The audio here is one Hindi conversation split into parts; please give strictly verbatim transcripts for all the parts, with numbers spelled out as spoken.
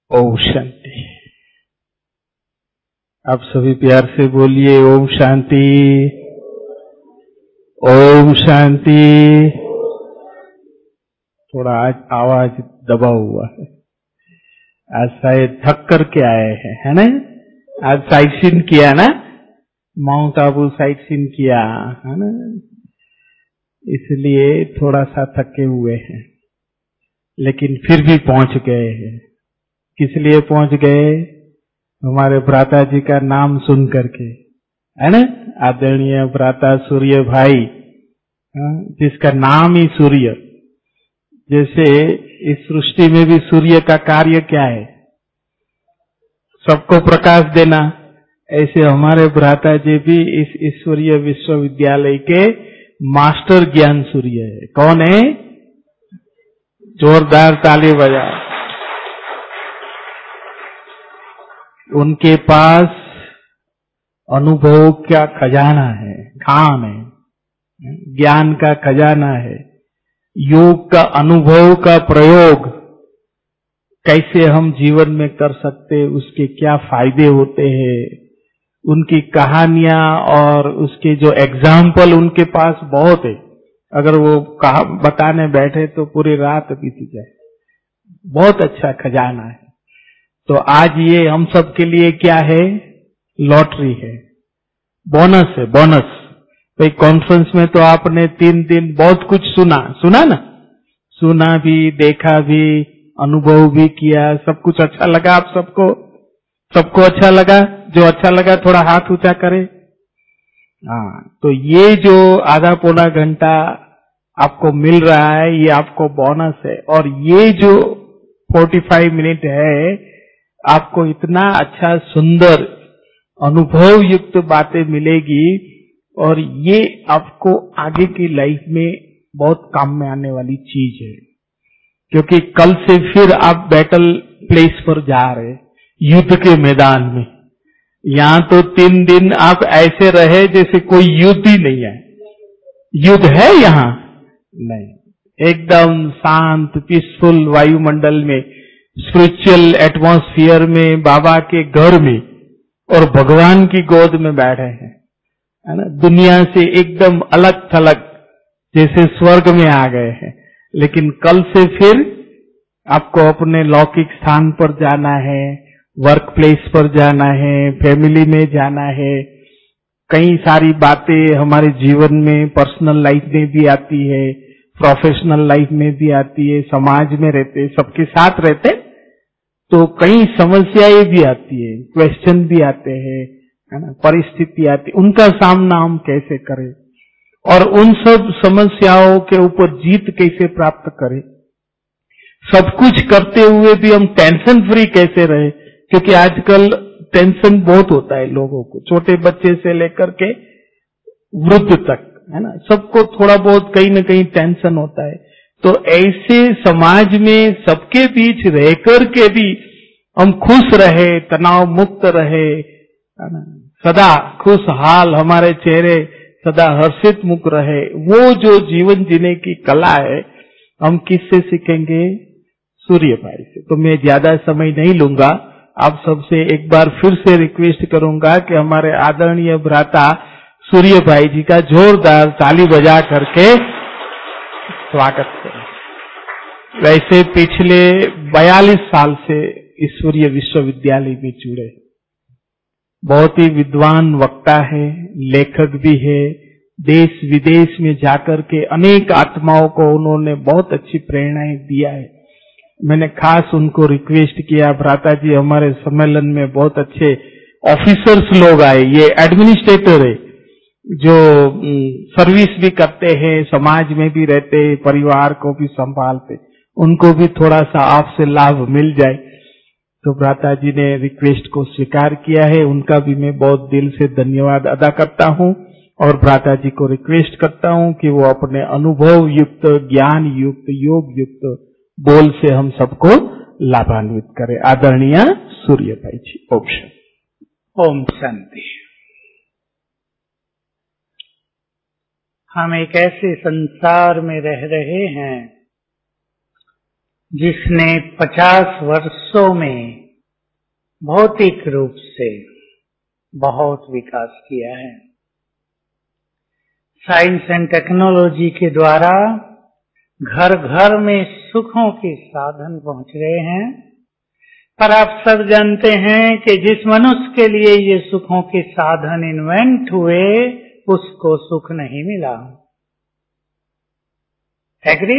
ओम शांति। आप सभी प्यार से बोलिए ओम शांति, ओम शांति। थोड़ा आज आवाज दबा हुआ है, आज शायद थक करके आए हैं, है ना। आज साइट सीन किया ना, माउंट आबू साइट सीन किया है ना, इसलिए थोड़ा सा थके हुए हैं, लेकिन फिर भी पहुंच गए हैं। किस लिए पहुंच गए? हमारे भ्राता जी का नाम सुन करके, है ना। आदरणीय भ्राता सूर्य भाई, जिसका नाम ही सूर्य। जैसे इस सृष्टि में भी सूर्य का कार्य क्या है? सबको प्रकाश देना। ऐसे हमारे भ्राता जी भी इस ईश्वरीय विश्वविद्यालय के मास्टर ज्ञान सूर्य है। कौन है? जोरदार ताली बजाओ। उनके पास अनुभव का खजाना है, खान है, ज्ञान का खजाना है। योग का अनुभव का प्रयोग कैसे हम जीवन में कर सकते, उसके क्या फायदे होते हैं, उनकी कहानियां और उसके जो एग्जाम्पल उनके पास बहुत है। अगर वो कहा बताने बैठे तो पूरी रात बीत जाए। बहुत अच्छा खजाना है। तो आज ये हम सब के लिए क्या है? लॉटरी है, बोनस है, बोनस। भाई कॉन्फ्रेंस में तो आपने तीन दिन बहुत कुछ सुना, सुना ना, सुना भी, देखा भी, अनुभव भी किया। सब कुछ अच्छा लगा आप सबको? सबको अच्छा लगा? जो अच्छा लगा थोड़ा हाथ ऊंचा करे। हाँ, तो ये जो आधा पौना घंटा आपको मिल रहा है, ये आपको बोनस है। और ये जो पैंतालीस मिनट है, आपको इतना अच्छा सुंदर अनुभव युक्त बातें मिलेगी, और ये आपको आगे की लाइफ में बहुत काम में आने वाली चीज है। क्योंकि कल से फिर आप बैटल प्लेस पर जा रहे, युद्ध के मैदान में। यहां तो तीन दिन आप ऐसे रहे जैसे कोई युद्ध ही नहीं है। युद्ध है यहां? नहीं। एकदम शांत पीसफुल वायुमंडल में, स्पिरिचुअल एटमॉस्फियर में, बाबा के घर में और भगवान की गोद में बैठे हैं, है ना। दुनिया से एकदम अलग थलग, जैसे स्वर्ग में आ गए हैं। लेकिन कल से फिर आपको अपने लौकिक स्थान पर जाना है, वर्क प्लेस पर जाना है, फैमिली में जाना है। कई सारी बातें हमारे जीवन में, पर्सनल लाइफ में भी आती है, प्रोफेशनल लाइफ में भी आती है, समाज में रहते, सबके साथ रहते, तो कई समस्याएं भी आती है, क्वेश्चन भी आते हैं, है ना, परिस्थिति आती, उनका सामना हम कैसे करें और उन सब समस्याओं के ऊपर जीत कैसे प्राप्त करें। सब कुछ करते हुए भी हम टेंशन फ्री कैसे रहे, क्योंकि आजकल टेंशन बहुत होता है लोगों को, छोटे बच्चे से लेकर के वृद्ध तक, है ना, सबको थोड़ा बहुत कहीं न कहीं टेंशन होता है। तो ऐसे समाज में सबके बीच रहकर के भी हम खुश रहे, तनाव मुक्त रहे, है ना, सदा खुशहाल हमारे चेहरे सदा हर्षित मुख रहे, वो जो जीवन जीने की कला है, हम किससे सीखेंगे? सूर्य भाई से। तो मैं ज्यादा समय नहीं लूंगा, आप सबसे एक बार फिर से रिक्वेस्ट करूंगा कि हमारे आदरणीय भ्राता सूर्य भाई जी का जोरदार ताली बजा करके स्वागत करें। वैसे पिछले बयालीस साल से ईश्वरीय विश्वविद्यालय में जुड़े, बहुत ही विद्वान वक्ता है, लेखक भी है। देश विदेश में जाकर के अनेक आत्माओं को उन्होंने बहुत अच्छी प्रेरणाएं दिया है। मैंने खास उनको रिक्वेस्ट किया, भ्राता जी हमारे सम्मेलन में बहुत अच्छे ऑफिसर्स लोग आए, ये एडमिनिस्ट्रेटर है जो सर्विस भी करते हैं, समाज में भी रहते हैं, परिवार को भी संभालते, उनको भी थोड़ा सा आपसे लाभ मिल जाए। तो भ्राता जी ने रिक्वेस्ट को स्वीकार किया है, उनका भी मैं बहुत दिल से धन्यवाद अदा करता हूं। और भ्राता जी को रिक्वेस्ट करता हूं कि वो अपने अनुभव युक्त, ज्ञान युक्त, योग युक्त बोल से हम सबको लाभान्वित करें। आदरणीय सूर्य भाई जी, ओम शांति। ओम शांति। हम एक ऐसे संसार में रह रहे हैं जिसने पचास वर्षों में भौतिक रूप से बहुत विकास किया है। साइंस एंड टेक्नोलॉजी के द्वारा घर घर में सुखों के साधन पहुंच रहे हैं, पर आप सब जानते हैं कि जिस मनुष्य के लिए ये सुखों के साधन इन्वेंट हुए उसको सुख नहीं मिला। एग्री?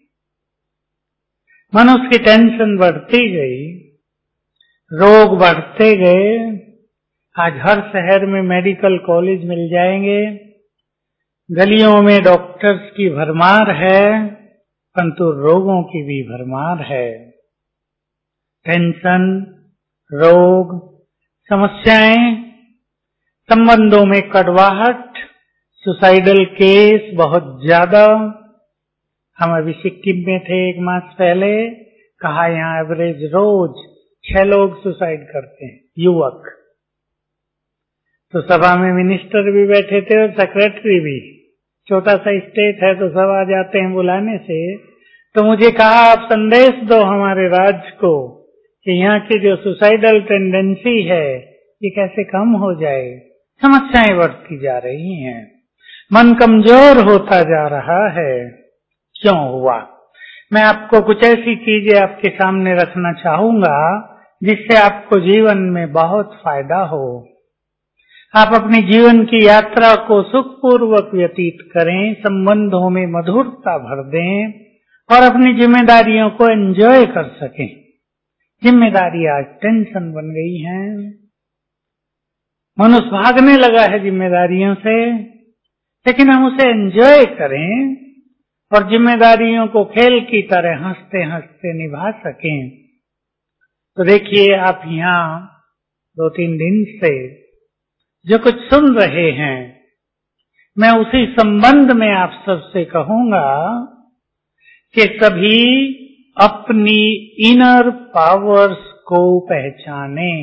मनुष्य की टेंशन बढ़ती गई, रोग बढ़ते गए। आज हर शहर में मेडिकल कॉलेज मिल जाएंगे, गलियों में डॉक्टर्स की भरमार है, परंतु रोगों की भी भरमार है। टेंशन, रोग, समस्याएं, संबंधों में कड़वाहट, सुसाइडल केस बहुत ज्यादा। हम अभी सिक्किम में थे एक मास पहले, कहा यहाँ एवरेज रोज छह लोग सुसाइड करते हैं, युवक। तो सभा में मिनिस्टर भी बैठे थे और सेक्रेटरी भी, छोटा सा स्टेट है तो सब आ जाते हैं बुलाने से। तो मुझे कहा आप संदेश दो हमारे राज्य को कि यहाँ की जो सुसाइडल टेंडेंसी है ये कैसे कम हो जाए। समस्याएं बढ़ती जा रही हैं, मन कमजोर होता जा रहा है। क्यों हुआ? मैं आपको कुछ ऐसी चीजें आपके सामने रखना चाहूंगा जिससे आपको जीवन में बहुत फायदा हो। आप अपनी जीवन की यात्रा को सुखपूर्वक व्यतीत करें, संबंधों में मधुरता भर दें और अपनी जिम्मेदारियों को एंजॉय कर सकें। जिम्मेदारी आज टेंशन बन गई है, मनुष्य भागने लगा है जिम्मेदारियों से, लेकिन हम उसे एंजॉय करें और जिम्मेदारियों को खेल की तरह हंसते हंसते निभा सकें। तो देखिए, आप यहाँ दो तीन दिन से जो कुछ सुन रहे हैं, मैं उसी संबंध में आप सबसे कहूंगा कि सभी अपनी इनर पावर्स को पहचाने।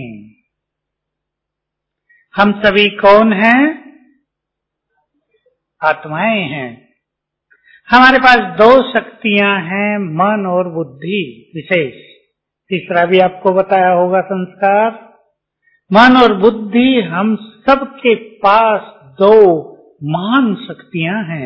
हम सभी कौन हैं? आत्माएं हैं। हमारे पास दो शक्तियां हैं, मन और बुद्धि विशेष। तीसरा भी आपको बताया होगा, संस्कार। मन और बुद्धि, हम सबके पास दो महान शक्तियां हैं।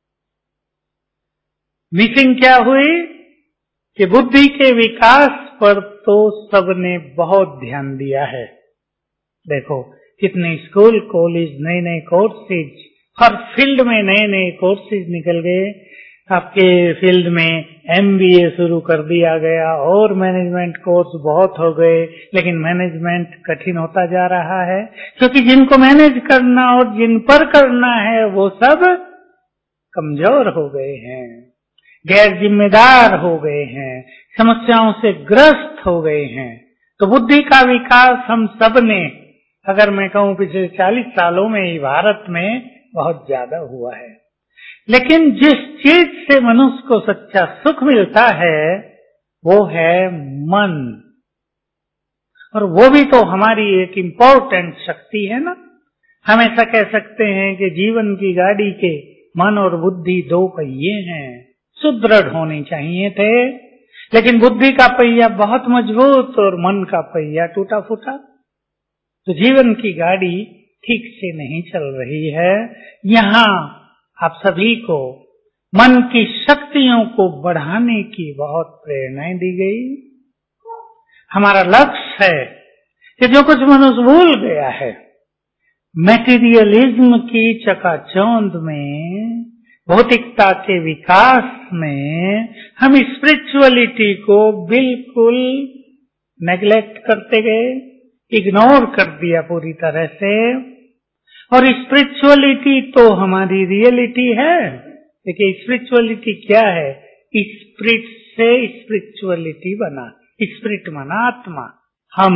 मिसिंग क्या हुई कि बुद्धि के विकास पर तो सबने बहुत ध्यान दिया है। देखो कितने स्कूल, कॉलेज, नए नए कोर्सेज, हर फील्ड में नए नए कोर्सेज निकल गए। आपके फील्ड में एमबीए शुरू कर दिया गया और मैनेजमेंट कोर्स बहुत हो गए, लेकिन मैनेजमेंट कठिन होता जा रहा है क्योंकि जिनको मैनेज करना और जिन पर करना है वो सब कमजोर हो गए हैं, गैर जिम्मेदार हो गए हैं, समस्याओं से ग्रस्त हो गए हैं। तो बुद्धि का विकास हम सब ने, अगर मैं कहूं पिछले चालीस सालों में ही भारत में बहुत ज्यादा हुआ है। लेकिन जिस चीज से मनुष्य को सच्चा सुख मिलता है वो है मन, और वो भी तो हमारी एक इम्पोर्टेंट शक्ति है ना। हम ऐसा कह सकते हैं कि जीवन की गाड़ी के मन और बुद्धि दो पहिए हैं, सुदृढ़ होने चाहिए थे, लेकिन बुद्धि का पहिया बहुत मजबूत और मन का पहिया टूटा फूटा। तो जीवन की गाड़ी ठीक से नहीं चल रही है। यहाँ आप सभी को मन की शक्तियों को बढ़ाने की बहुत प्रेरणाएं दी गई। हमारा लक्ष्य है कि जो कुछ मनुष्य भूल गया है, मैटेरियलिज्म की चकाचौंध में, भौतिकता के विकास में, हम स्पिरिचुअलिटी को बिल्कुल नेग्लेक्ट करते गए, इग्नोर कर दिया पूरी तरह से। और स्पिरिचुअलिटी तो हमारी रियलिटी है। देखिए स्पिरिचुअलिटी क्या है? स्पिरिट से स्पिरिचुअलिटी बना, स्पिरिट माना आत्मा, हम,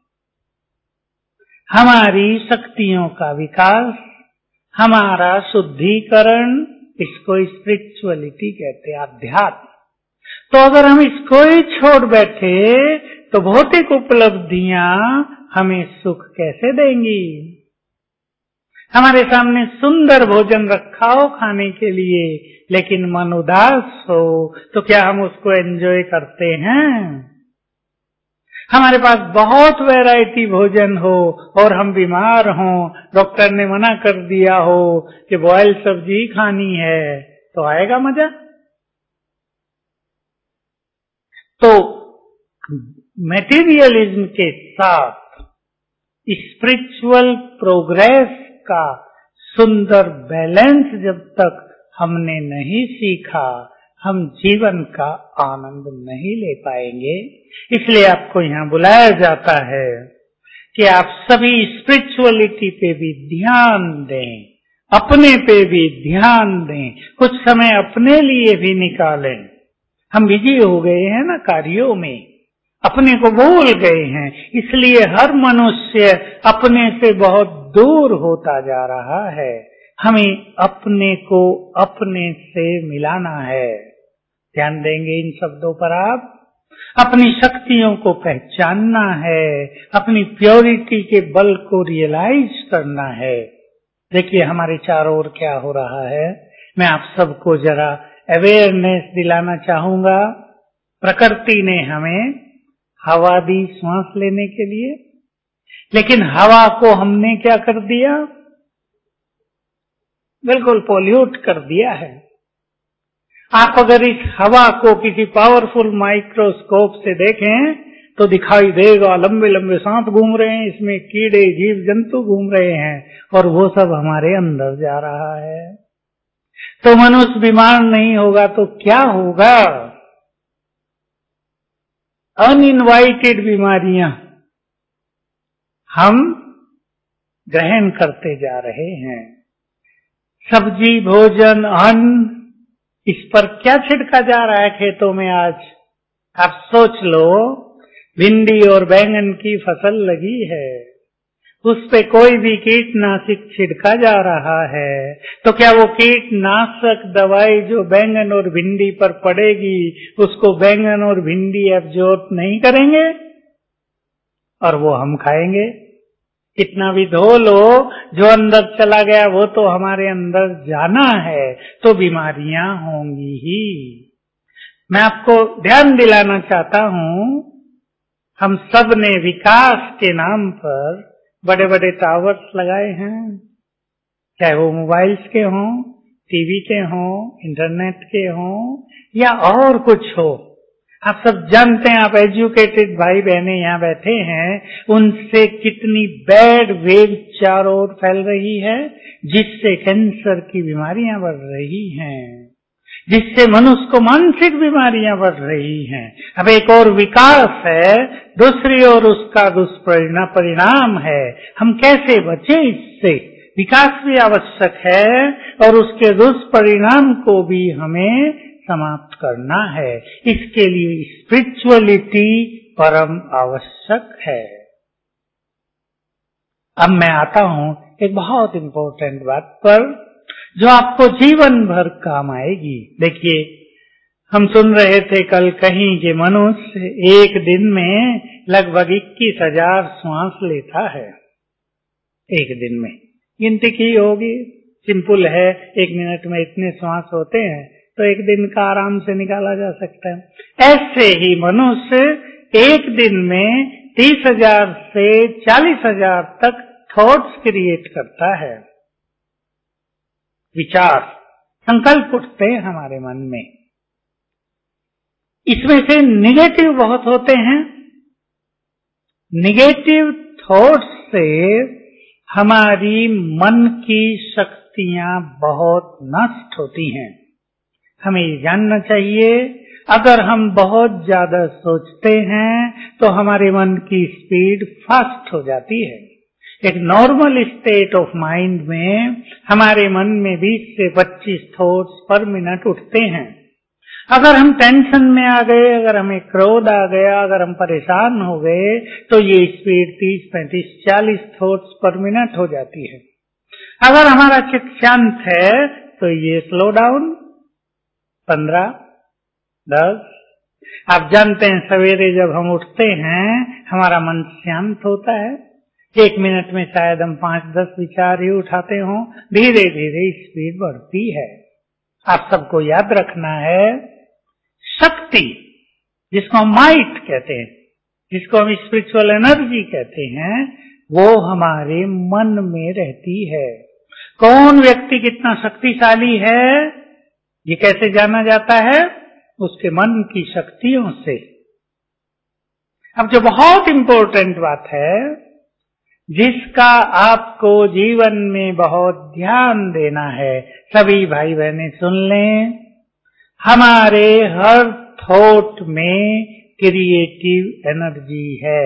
हमारी शक्तियों का विकास, हमारा शुद्धिकरण, इसको स्पिरिचुअलिटी कहते हैं, अध्यात्म। तो अगर हम इसको ही छोड़ बैठे तो भौतिक उपलब्धियां हमें सुख कैसे देंगी? हमारे सामने सुंदर भोजन रखा हो खाने के लिए, लेकिन मन उदास हो, तो क्या हम उसको एंजॉय करते हैं? हमारे पास बहुत वैरायटी भोजन हो और हम बीमार हों, डॉक्टर ने मना कर दिया हो कि बॉयल सब्जी खानी है, तो आएगा मजा? तो मटेरियलिज्म के साथ स्पिरिचुअल प्रोग्रेस का सुंदर बैलेंस जब तक हमने नहीं सीखा, हम जीवन का आनंद नहीं ले पाएंगे। इसलिए आपको यहाँ बुलाया जाता है कि आप सभी स्पिरिचुअलिटी पे भी ध्यान दें, अपने पे भी ध्यान दें, कुछ समय अपने लिए भी निकालें। हम बिजी हो गए हैं ना कार्यों में, अपने को भूल गए हैं, इसलिए हर मनुष्य अपने से बहुत दूर होता जा रहा है। हमें अपने को अपने से मिलाना है। ध्यान देंगे इन शब्दों पर आप? अपनी शक्तियों को पहचानना है, अपनी प्योरिटी के बल को रियलाइज करना है। देखिए हमारे चारों ओर क्या हो रहा है, मैं आप सबको जरा अवेयरनेस दिलाना चाहूंगा। प्रकृति ने हमें हवा दी सांस लेने के लिए, लेकिन हवा को हमने क्या कर दिया? बिल्कुल पोल्यूट कर दिया है। आप अगर इस हवा को किसी पावरफुल माइक्रोस्कोप से देखें तो दिखाई देगा लंबे लंबे सांप घूम रहे हैं, इसमें कीड़े जीव जंतु घूम रहे हैं, और वो सब हमारे अंदर जा रहा है। तो मनुष्य बीमार नहीं होगा तो क्या होगा? अनइनवाइटेड बीमारियां हम ग्रहण करते जा रहे हैं। सब्जी, भोजन, अन्न, इस पर क्या छिड़का जा रहा है खेतों में आज? आप सोच लो, भिंडी और बैंगन की फसल लगी है, उस पे कोई भी कीटनाशक छिड़का जा रहा है, तो क्या वो कीटनाशक दवाई जो बैंगन और भिंडी पर पड़ेगी उसको बैंगन और भिंडी एब्जॉर्ब नहीं करेंगे और वो हम खाएंगे? कितना भी धो लो, जो अंदर चला गया वो तो हमारे अंदर जाना है, तो बीमारियां होंगी ही। मैं आपको ध्यान दिलाना चाहता हूं, हम सब ने विकास के नाम पर बड़े बड़े टावर्स लगाए हैं, चाहे वो मोबाइल्स के हों, टीवी के हों, इंटरनेट के हों या और कुछ हो। आप सब जानते हैं, आप एजुकेटेड भाई बहने यहाँ बैठे हैं, उनसे कितनी बैड वेव चारों ओर फैल रही है, जिससे कैंसर की बीमारियां बढ़ रही हैं, जिससे मनुष्य को मानसिक बीमारियां बढ़ रही हैं। अब एक और विकास है, दूसरी ओर उसका दुष्परिणाम परिणाम है। हम कैसे बचें इससे? विकास भी आवश्यक है और उसके दुष्परिणाम को भी हमें समाप्त करना है। इसके लिए स्पिरिचुअलिटी परम आवश्यक है। अब मैं आता हूं एक बहुत इंपॉर्टेंट बात पर, जो आपको जीवन भर काम आएगी। देखिए, हम सुन रहे थे कल कहीं कि मनुष्य एक दिन में लगभग इक्कीस हजार श्वास लेता है। एक दिन में गिनती की होगी, सिंपल है, एक मिनट में इतने श्वास होते हैं, तो एक दिन का आराम से निकाला जा सकता है। ऐसे ही मनुष्य एक दिन में तीस हजार से चालीस हजार तक थॉट्स क्रिएट करता है। विचार, संकल्प उठते हैं हमारे मन में। इसमें से निगेटिव बहुत होते हैं। निगेटिव थॉट्स से हमारी मन की शक्तियां बहुत नष्ट होती हैं। हमें ये जानना चाहिए, अगर हम बहुत ज्यादा सोचते हैं तो हमारे मन की स्पीड फास्ट हो जाती है। एक नॉर्मल स्टेट ऑफ माइंड में हमारे मन में बीस से पच्चीस थॉट्स पर मिनट उठते हैं। अगर हम टेंशन में आ गए, अगर हमें क्रोध आ गया, अगर हम परेशान हो गए, तो ये स्पीड तीस, पैंतीस, चालीस थॉट्स पर मिनट हो जाती है। अगर हमारा चित्त शांत है तो ये स्लो डाउन पंद्रह, दस। आप जानते हैं, सवेरे जब हम उठते हैं हमारा मन शांत होता है, एक मिनट में शायद हम पांच दस विचार ही उठाते हों, धीरे धीरे स्पीड बढ़ती है। आप सबको याद रखना है, शक्ति जिसको हम माइट कहते हैं, जिसको हम स्पिरिचुअल एनर्जी कहते हैं, वो हमारे मन में रहती है। कौन व्यक्ति कितना शक्तिशाली है ये कैसे जाना जाता है? उसके मन की शक्तियों से। अब जो बहुत इंपॉर्टेंट बात है, जिसका आपको जीवन में बहुत ध्यान देना है, सभी भाई बहनें सुन लें, हमारे हर थॉट में क्रिएटिव एनर्जी है।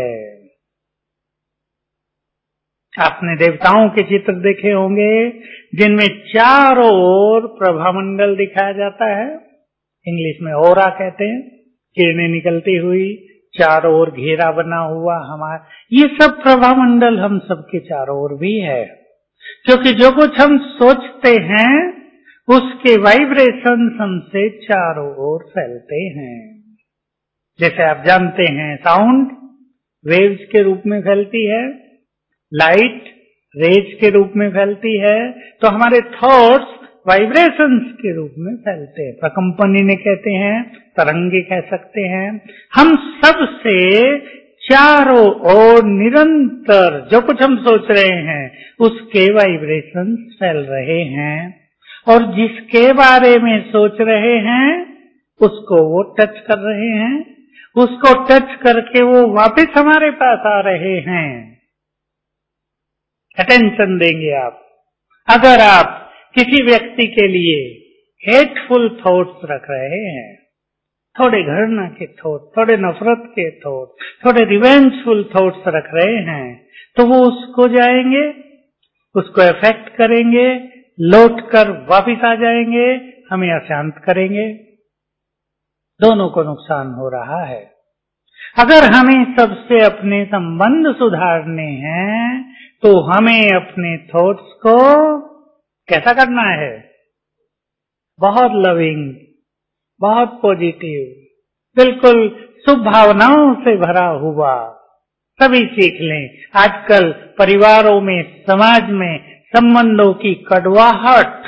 आपने देवताओं के चित्र देखे होंगे जिनमें चारों ओर प्रभामंडल दिखाया जाता है, इंग्लिश में ओरा कहते हैं, किरणें निकलती हुई, चारों ओर घेरा बना हुआ हमारा, ये सब प्रभामंडल हम सबके चारों ओर भी है। क्योंकि जो कुछ हम सोचते हैं उसके वाइब्रेशंस हमसे चारों ओर फैलते हैं। जैसे आप जानते हैं, साउंड वेव्स के रूप में फैलती है, लाइट रेज के रूप में फैलती है, तो हमारे थॉट्स वाइब्रेशंस के रूप में फैलते हैं। प्रकंपन इन्हें कहते हैं, तरंगे कह सकते हैं। हम सब से चारों ओर निरंतर जो कुछ हम सोच रहे हैं उसके वाइब्रेशंस फैल रहे हैं, और जिसके बारे में सोच रहे हैं उसको वो टच कर रहे हैं, उसको टच करके वो वापस हमारे पास आ रहे हैं। अटेंशन देंगे आप। अगर आप किसी व्यक्ति के लिए हेटफुल थॉट्स रख रहे हैं, थोड़े घृणा के थॉट, थोड़े नफरत के थॉट, थोड़े रिवेंजफुल थॉट्स रख रहे हैं, तो वो उसको जाएंगे, उसको अफेक्ट करेंगे, लौट कर वापिस आ जाएंगे, हमें अशांत करेंगे, दोनों को नुकसान हो रहा है। अगर हमें सबसे अपने संबंध सुधारने हैं तो हमें अपने थॉट्स को कैसा करना है? बहुत लविंग, बहुत पॉजिटिव, बिल्कुल शुभ भावनाओं से भरा हुआ। सभी सीख लें। आजकल परिवारों में, समाज में संबंधों की कड़वाहट,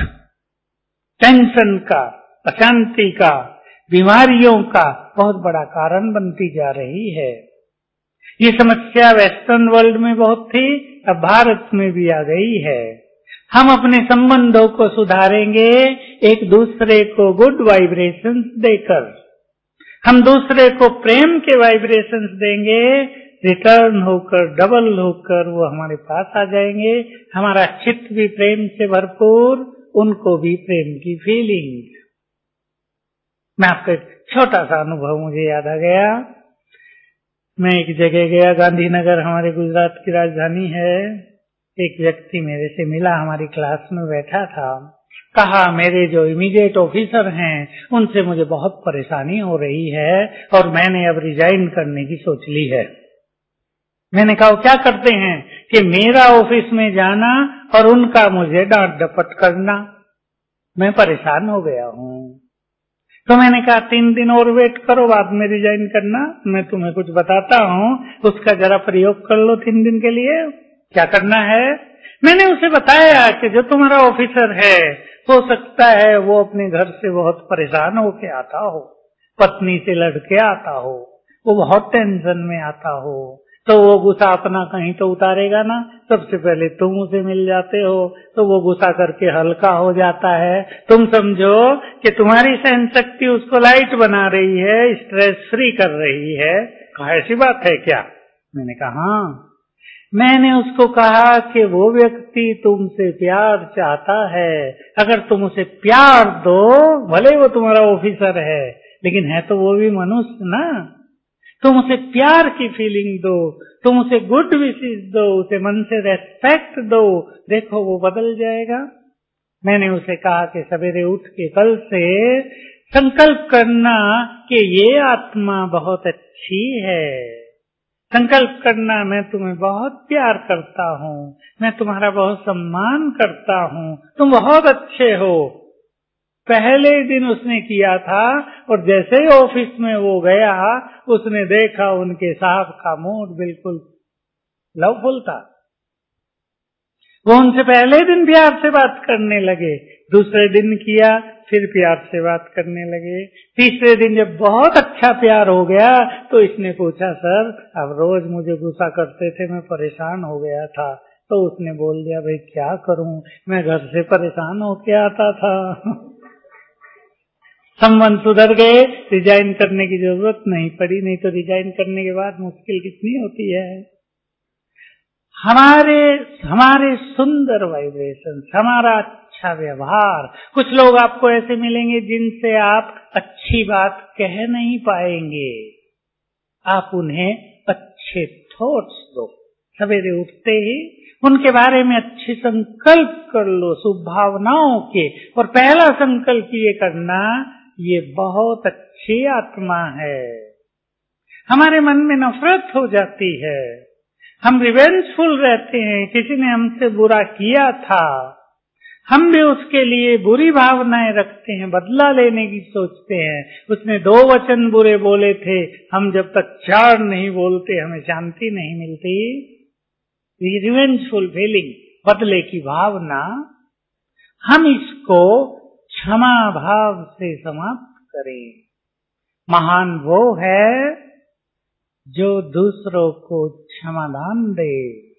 टेंशन का, अशांति का, बीमारियों का बहुत बड़ा कारण बनती जा रही है। ये समस्या वेस्टर्न वर्ल्ड में बहुत थी, अब भारत में भी आ गई है। हम अपने संबंधों को सुधारेंगे एक दूसरे को गुड वाइब्रेशंस देकर। हम दूसरे को प्रेम के वाइब्रेशंस देंगे, रिटर्न होकर, डबल होकर वो हमारे पास आ जाएंगे। हमारा चित्त भी प्रेम से भरपूर, उनको भी प्रेम की फीलिंग। मैं आपको एक छोटा सा अनुभव मुझे याद आ गया। मैं एक जगह गया, गांधीनगर हमारे गुजरात की राजधानी है। एक व्यक्ति मेरे से मिला, हमारी क्लास में बैठा था। कहा, मेरे जो इमीडिएट ऑफिसर हैं उनसे मुझे बहुत परेशानी हो रही है और मैंने अब रिजाइन करने की सोच ली है। मैंने कहा, क्या करते हैं? कि मेरा ऑफिस में जाना और उनका मुझे डांट डपट करना। मैं परेशान हो गया हूँ। तो मैंने कहा, तीन दिन और वेट करो, बाद में रिजाइन करना। मैं तुम्हें कुछ बताता हूँ, उसका जरा प्रयोग कर लो तीन दिन के लिए। क्या करना है? मैंने उसे बताया कि जो तुम्हारा ऑफिसर है, हो सकता है वो अपने घर से बहुत परेशान होके आता हो, पत्नी से लड़के आता हो, वो बहुत टेंशन में आता हो, तो वो गुस्सा अपना कहीं तो उतारेगा ना। सबसे पहले तुम उसे मिल जाते हो तो वो गुस्सा करके हल्का हो जाता है। तुम समझो कि तुम्हारी सहन शक्ति उसको लाइट बना रही है, स्ट्रेस फ्री कर रही है। कहा, ऐसी बात है क्या? मैंने कहा, हाँ। मैंने उसको कहा कि वो व्यक्ति तुमसे प्यार चाहता है। अगर तुम उसे प्यार दो, भले वो तुम्हारा ऑफिसर है, लेकिन है तो वो भी मनुष्य ना। तुम उसे प्यार की फीलिंग दो, तुम उसे गुड विशेस दो, उसे मन से रेस्पेक्ट दो, देखो वो बदल जाएगा। मैंने उसे कहा कि सवेरे उठ के कल से संकल्प करना कि ये आत्मा बहुत अच्छी है। संकल्प करना, मैं तुम्हें बहुत प्यार करता हूँ, मैं तुम्हारा बहुत सम्मान करता हूँ, तुम बहुत अच्छे हो। पहले दिन उसने किया था और जैसे ही ऑफिस में वो गया, उसने देखा उनके साहब का मूड बिल्कुल लवफुल था। वो उनसे पहले दिन प्यार से बात करने लगे, दूसरे दिन किया, फिर प्यार से बात करने लगे। तीसरे दिन जब बहुत अच्छा प्यार हो गया तो इसने पूछा, सर अब रोज मुझे गुस्सा करते थे, मैं परेशान हो गया था। तो उसने बोल दिया, भाई क्या करूं, मैं घर से परेशान होके आता था। संबंध सुधर गए, रिजाइन करने की जरूरत नहीं पड़ी, नहीं तो रिजाइन करने के बाद मुश्किल कितनी होती है। हमारे हमारे सुंदर वाइब्रेशन, हमारा अच्छा व्यवहार। कुछ लोग आपको ऐसे मिलेंगे जिनसे आप अच्छी बात कह नहीं पाएंगे, आप उन्हें अच्छे थॉट्स दो। सवेरे उठते ही उनके बारे में अच्छे संकल्प कर लो, शुभ भावनाओं के। और पहला संकल्प ये करना, ये बहुत अच्छी आत्मा है। हमारे मन में नफरत हो जाती है, हम रिवेंजफुल रहते हैं, किसी ने हमसे बुरा किया था, हम भी उसके लिए बुरी भावनाएं रखते हैं, बदला लेने की सोचते हैं। उसने दो वचन बुरे बोले थे, हम जब तक चार नहीं बोलते हमें शांति नहीं मिलती। रिवेंजफुल फीलिंग, बदले की भावना, हम इसको क्षमा भाव से समाप्त करें। महान वो है जो दूसरों को क्षमादान दे।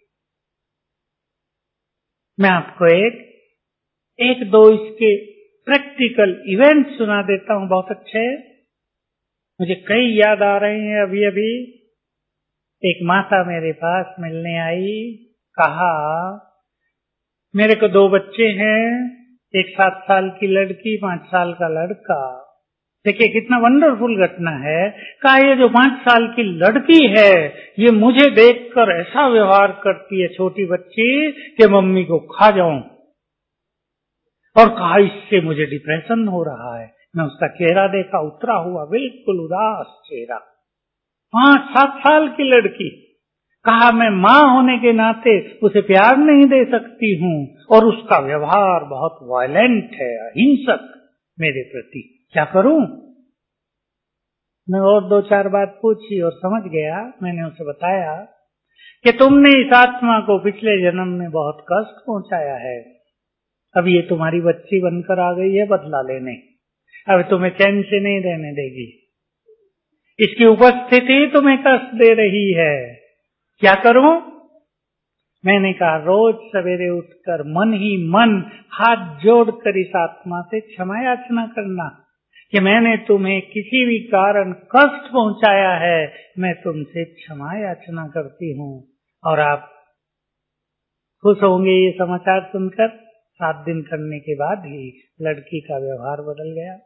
मैं आपको एक एक दो इसके प्रैक्टिकल इवेंट सुना देता हूं, बहुत अच्छे, मुझे कई याद आ रहे हैं अभी अभी। एक माता मेरे पास मिलने आई, कहा मेरे को दो बच्चे हैं, एक सात साल की लड़की, पांच साल का लड़का। देखिए कितना वंडरफुल घटना है। कहा ये जो पांच साल की लड़की है, ये मुझे देखकर ऐसा व्यवहार करती है छोटी बच्ची कि मम्मी को खा जाऊं। और कहा इससे मुझे डिप्रेशन हो रहा है। मैं उसका चेहरा देखा, उतरा हुआ, बिल्कुल उदास चेहरा, पांच सात साल की लड़की। कहा मैं माँ होने के नाते उसे प्यार नहीं दे सकती हूँ, और उसका व्यवहार बहुत वायलेंट है, अहिंसक मेरे प्रति, क्या करूं? मैं और दो चार बात पूछी और समझ गया। मैंने उसे बताया कि तुमने इस आत्मा को पिछले जन्म में बहुत कष्ट पहुंचाया है, अब ये तुम्हारी बच्ची बनकर आ गई है बदला लेने, अब तुम्हें चैन से नहीं रहने देगी, इसकी उपस्थिति तुम्हें कष्ट दे रही है, क्या करूं? मैंने कहा रोज सवेरे उठकर मन ही मन हाथ जोड़कर इस आत्मा से क्षमा याचना करना कि मैंने तुम्हें किसी भी कारण कष्ट पहुंचाया है, मैं तुमसे क्षमा याचना करती हूँ। और आप खुश होंगे ये समाचार सुनकर, सात दिन करने के बाद ही लड़की का व्यवहार बदल गया।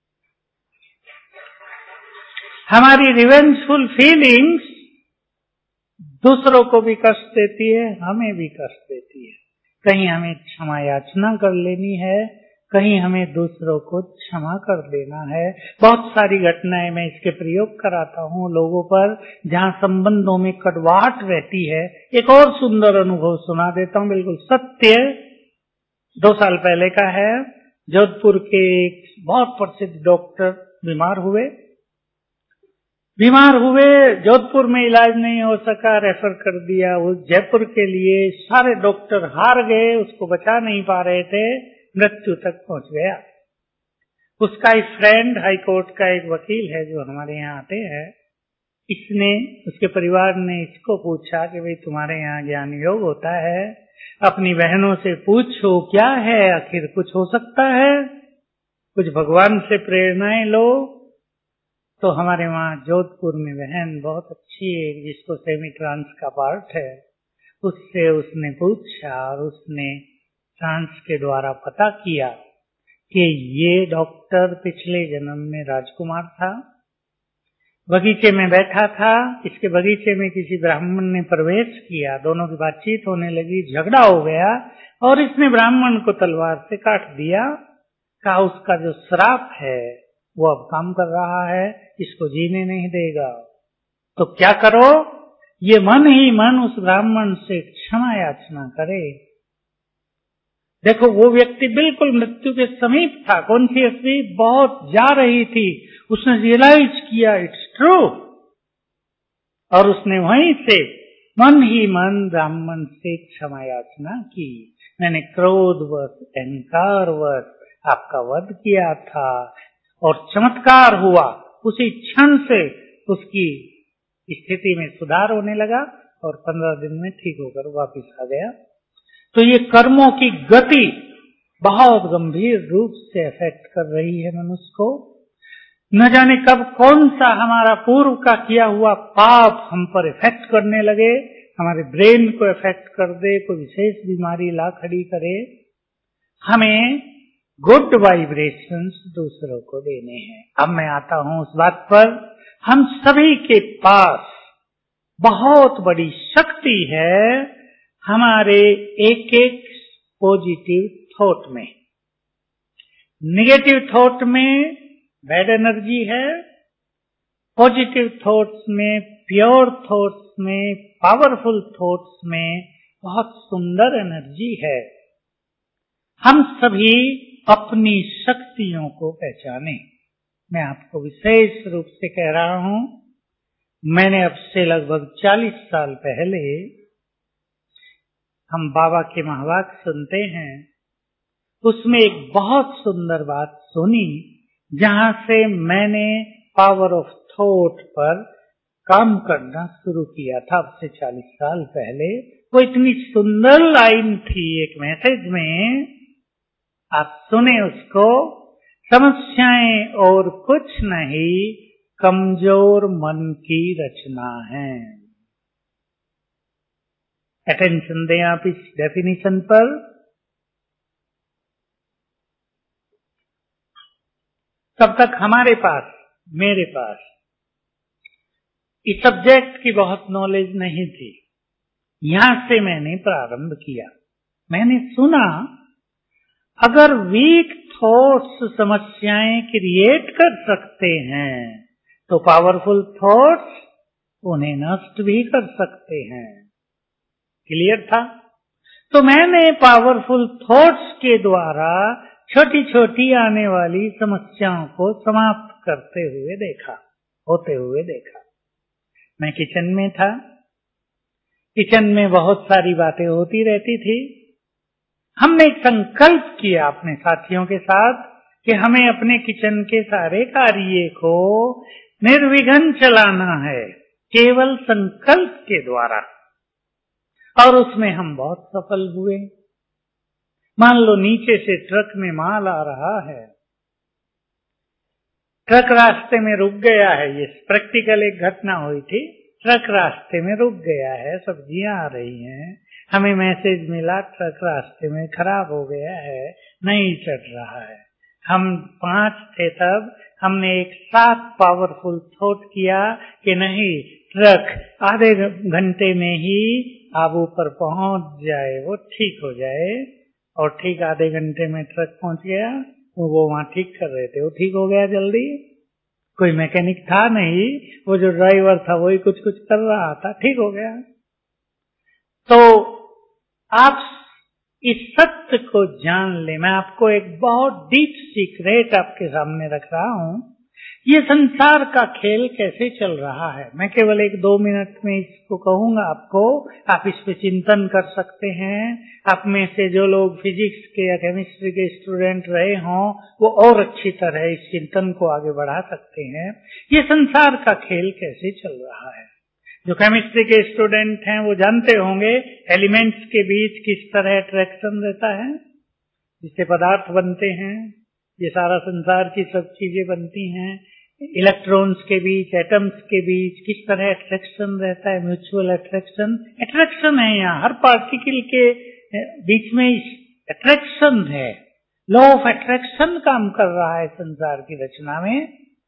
हमारी रिवेंजफुल फीलिंग्स दूसरों को भी कष्ट देती है, हमें भी कष्ट देती है। कहीं हमें क्षमा याचना कर लेनी है, कहीं हमें दूसरों को क्षमा कर देना है। बहुत सारी घटनाएं मैं इसके प्रयोग कराता हूँ लोगों पर, जहाँ संबंधों में कड़वाहट रहती है। एक और सुंदर अनुभव सुना देता हूँ, बिल्कुल सत्य, दो साल पहले का है। जोधपुर के एक बहुत प्रसिद्ध डॉक्टर बीमार हुए बीमार हुए जोधपुर में इलाज नहीं हो सका, रेफर कर दिया वो जयपुर के लिए। सारे डॉक्टर हार गए, उसको बचा नहीं पा रहे थे, मृत्यु तक पहुंच गया। उसका एक फ्रेंड, हाई कोर्ट का एक वकील है जो हमारे यहाँ आते हैं, इसने, उसके परिवार ने इसको पूछा कि भाई तुम्हारे यहाँ ज्ञान योग होता है, अपनी बहनों से पूछो क्या है, आखिर कुछ हो सकता है, कुछ भगवान से प्रेरणाएं लो। तो हमारे वहाँ जोधपुर में बहन बहुत अच्छी है, जिसको सेमी ट्रांस का पार्ट है, उससे उसने पूछा और उसने ट्रांस के द्वारा पता किया कि ये डॉक्टर पिछले जन्म में राजकुमार था, बगीचे में बैठा था, इसके बगीचे में किसी ब्राह्मण ने प्रवेश किया, दोनों की बातचीत होने लगी, झगड़ा हो गया और इसने ब्राह्मण को तलवार से काट दिया। कहा उसका जो श्राप है वो अब काम कर रहा है, इसको जीने नहीं देगा। तो क्या करो? ये मन ही मन उस ब्राह्मण से क्षमा याचना करे। देखो वो व्यक्ति बिल्कुल मृत्यु के समीप था, कॉन्शियसली बहुत जा रही थी, उसने रियलाइज किया इट्स ट्रू, और उसने वहीं से मन ही मन ब्राह्मण से क्षमा याचना की। मैंने क्रोधवश, अहंकारवश आपका वध किया था और चमत्कार हुआ। उसी क्षण से उसकी स्थिति में सुधार होने लगा और पंद्रह दिन में ठीक होकर वापस आ गया। तो ये कर्मों की गति बहुत गंभीर रूप से अफेक्ट कर रही है मनुष्य को। न जाने कब कौन सा हमारा पूर्व का किया हुआ पाप हम पर इफेक्ट करने लगे, हमारे ब्रेन को इफेक्ट कर दे, कोई विशेष बीमारी ला खड़ी करे। हमें गुड वाइब्रेशंस दूसरों को देने हैं। अब मैं आता हूं उस बात पर, हम सभी के पास बहुत बड़ी शक्ति है हमारे एक एक पॉजिटिव थॉट में। नेगेटिव थॉट में बैड एनर्जी है, पॉजिटिव थॉट्स में, प्योर थॉट्स में, पावरफुल थॉट्स में बहुत सुंदर एनर्जी है। हम सभी अपनी शक्तियों को पहचाने। मैं आपको विशेष रूप से कह रहा हूं, मैंने अब से लगभग चालीस साल पहले, हम बाबा के महावाक्य सुनते हैं, उसमें एक बहुत सुंदर बात सुनी, जहां से मैंने पावर ऑफ थॉट पर काम करना शुरू किया था अब से चालीस साल पहले। वो इतनी सुंदर लाइन थी एक मैसेज में, आप सुने उसको। समस्याएं और कुछ नहीं, कमजोर मन की रचना है। अटेंशन दें आप इस डेफिनेशन पर। तब तक हमारे पास, मेरे पास इस सब्जेक्ट की बहुत नॉलेज नहीं थी। यहां से मैंने प्रारंभ किया। मैंने सुना, अगर वीक थॉट्स समस्याएं क्रिएट कर सकते हैं तो पावरफुल थॉट्स उन्हें नष्ट भी कर सकते हैं। क्लियर था? तो मैंने पावरफुल थॉट्स के द्वारा छोटी छोटी आने वाली समस्याओं को समाप्त करते हुए देखा, होते हुए देखा। मैं किचन में था। किचन में बहुत सारी बातें होती रहती थी। हमने एक संकल्प किया अपने साथियों के साथ कि हमें अपने किचन के सारे कार्य को निर्विघ्न चलाना है, केवल संकल्प के द्वारा। और उसमें हम बहुत सफल हुए। मान लो नीचे से ट्रक में माल आ रहा है, ट्रक रास्ते में रुक गया है। ये प्रैक्टिकल एक घटना हुई थी। ट्रक रास्ते में रुक गया है, सब्जियां आ रही हैं, हमें मैसेज मिला ट्रक रास्ते में खराब हो गया है, नहीं चल रहा है। हम पांच थे तब, हमने एक साथ पावरफुल थॉट किया कि नहीं, ट्रक आधे घंटे में ही आबू पर पहुंच जाए, वो ठीक हो जाए। और ठीक आधे घंटे में ट्रक पहुंच गया। वो वहां ठीक कर रहे थे, वो ठीक हो गया जल्दी। कोई मैकेनिक था नहीं, वो जो ड्राइवर था वही कुछ कुछ कर रहा था, ठीक हो गया। तो आप इस सत्य को जान ले। मैं आपको एक बहुत डीप सीक्रेट आपके सामने रख रहा हूं। ये संसार का खेल कैसे चल रहा है, मैं केवल एक दो मिनट में इसको कहूंगा आपको। आप इस पे चिंतन कर सकते हैं। आप में से जो लोग फिजिक्स के या केमिस्ट्री के स्टूडेंट रहे हों, वो और अच्छी तरह इस चिंतन को आगे बढ़ा सकते हैं। ये संसार का खेल कैसे चल रहा है। जो केमिस्ट्री के स्टूडेंट हैं वो जानते होंगे एलिमेंट्स के बीच किस तरह अट्रैक्शन रहता है, जिससे पदार्थ बनते हैं। ये सारा संसार की सब चीजें बनती हैं। इलेक्ट्रॉन्स के बीच, एटम्स के बीच किस तरह अट्रैक्शन रहता है, म्यूचुअल अट्रैक्शन। अट्रैक्शन है यहाँ, हर पार्टिकल के बीच में अट्रैक्शन है। लॉ ऑफ अट्रैक्शन काम कर रहा है संसार की रचना में।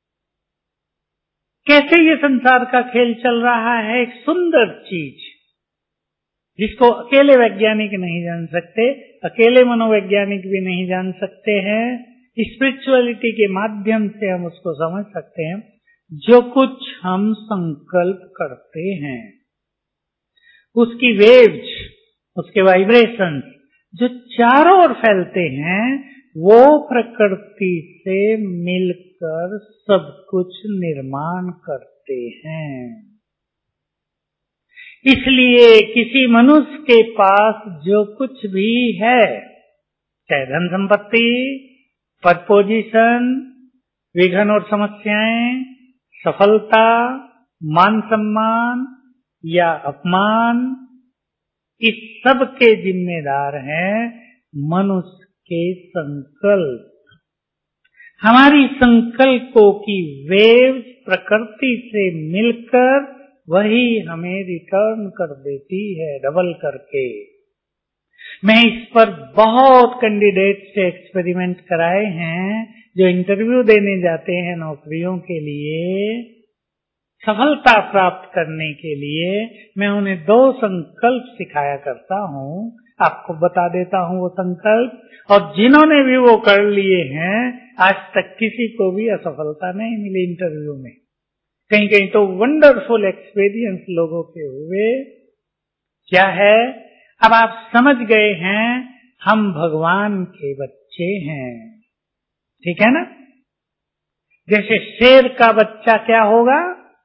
कैसे ये संसार का खेल चल रहा है, एक सुंदर चीज जिसको अकेले वैज्ञानिक नहीं जान सकते, अकेले मनोवैज्ञानिक भी नहीं जान सकते हैं। स्पिरिचुअलिटी के माध्यम से हम उसको समझ सकते हैं। जो कुछ हम संकल्प करते हैं, उसकी वेव्स, उसके वाइब्रेशंस जो चारों ओर फैलते हैं, वो प्रकृति से मिलकर सब कुछ निर्माण करते हैं। इसलिए किसी मनुष्य के पास जो कुछ भी है, चाहे धन संपत्ति, पद पोजीशन, विघ्न और समस्याएं, सफलता, मान सम्मान या अपमान, इस सब के जिम्मेदार हैं मनुष्य के संकल्प। हमारी संकल्पों की वेव्स प्रकृति से मिलकर वही हमें रिटर्न कर देती है, डबल करके। मैं इस पर बहुत कैंडिडेट से एक्सपेरिमेंट कराए हैं जो इंटरव्यू देने जाते हैं नौकरियों के लिए। सफलता प्राप्त करने के लिए मैं उन्हें दो संकल्प सिखाया करता हूँ। आपको बता देता हूँ वो संकल्प, और जिन्होंने भी वो कर लिए हैं आज तक किसी को भी असफलता नहीं मिली इंटरव्यू में। कहीं कहीं तो वंडरफुल एक्सपीरियंस लोगों के हुए। क्या है? अब आप समझ गए हैं हम भगवान के बच्चे हैं, ठीक है ना? जैसे शेर का बच्चा क्या होगा?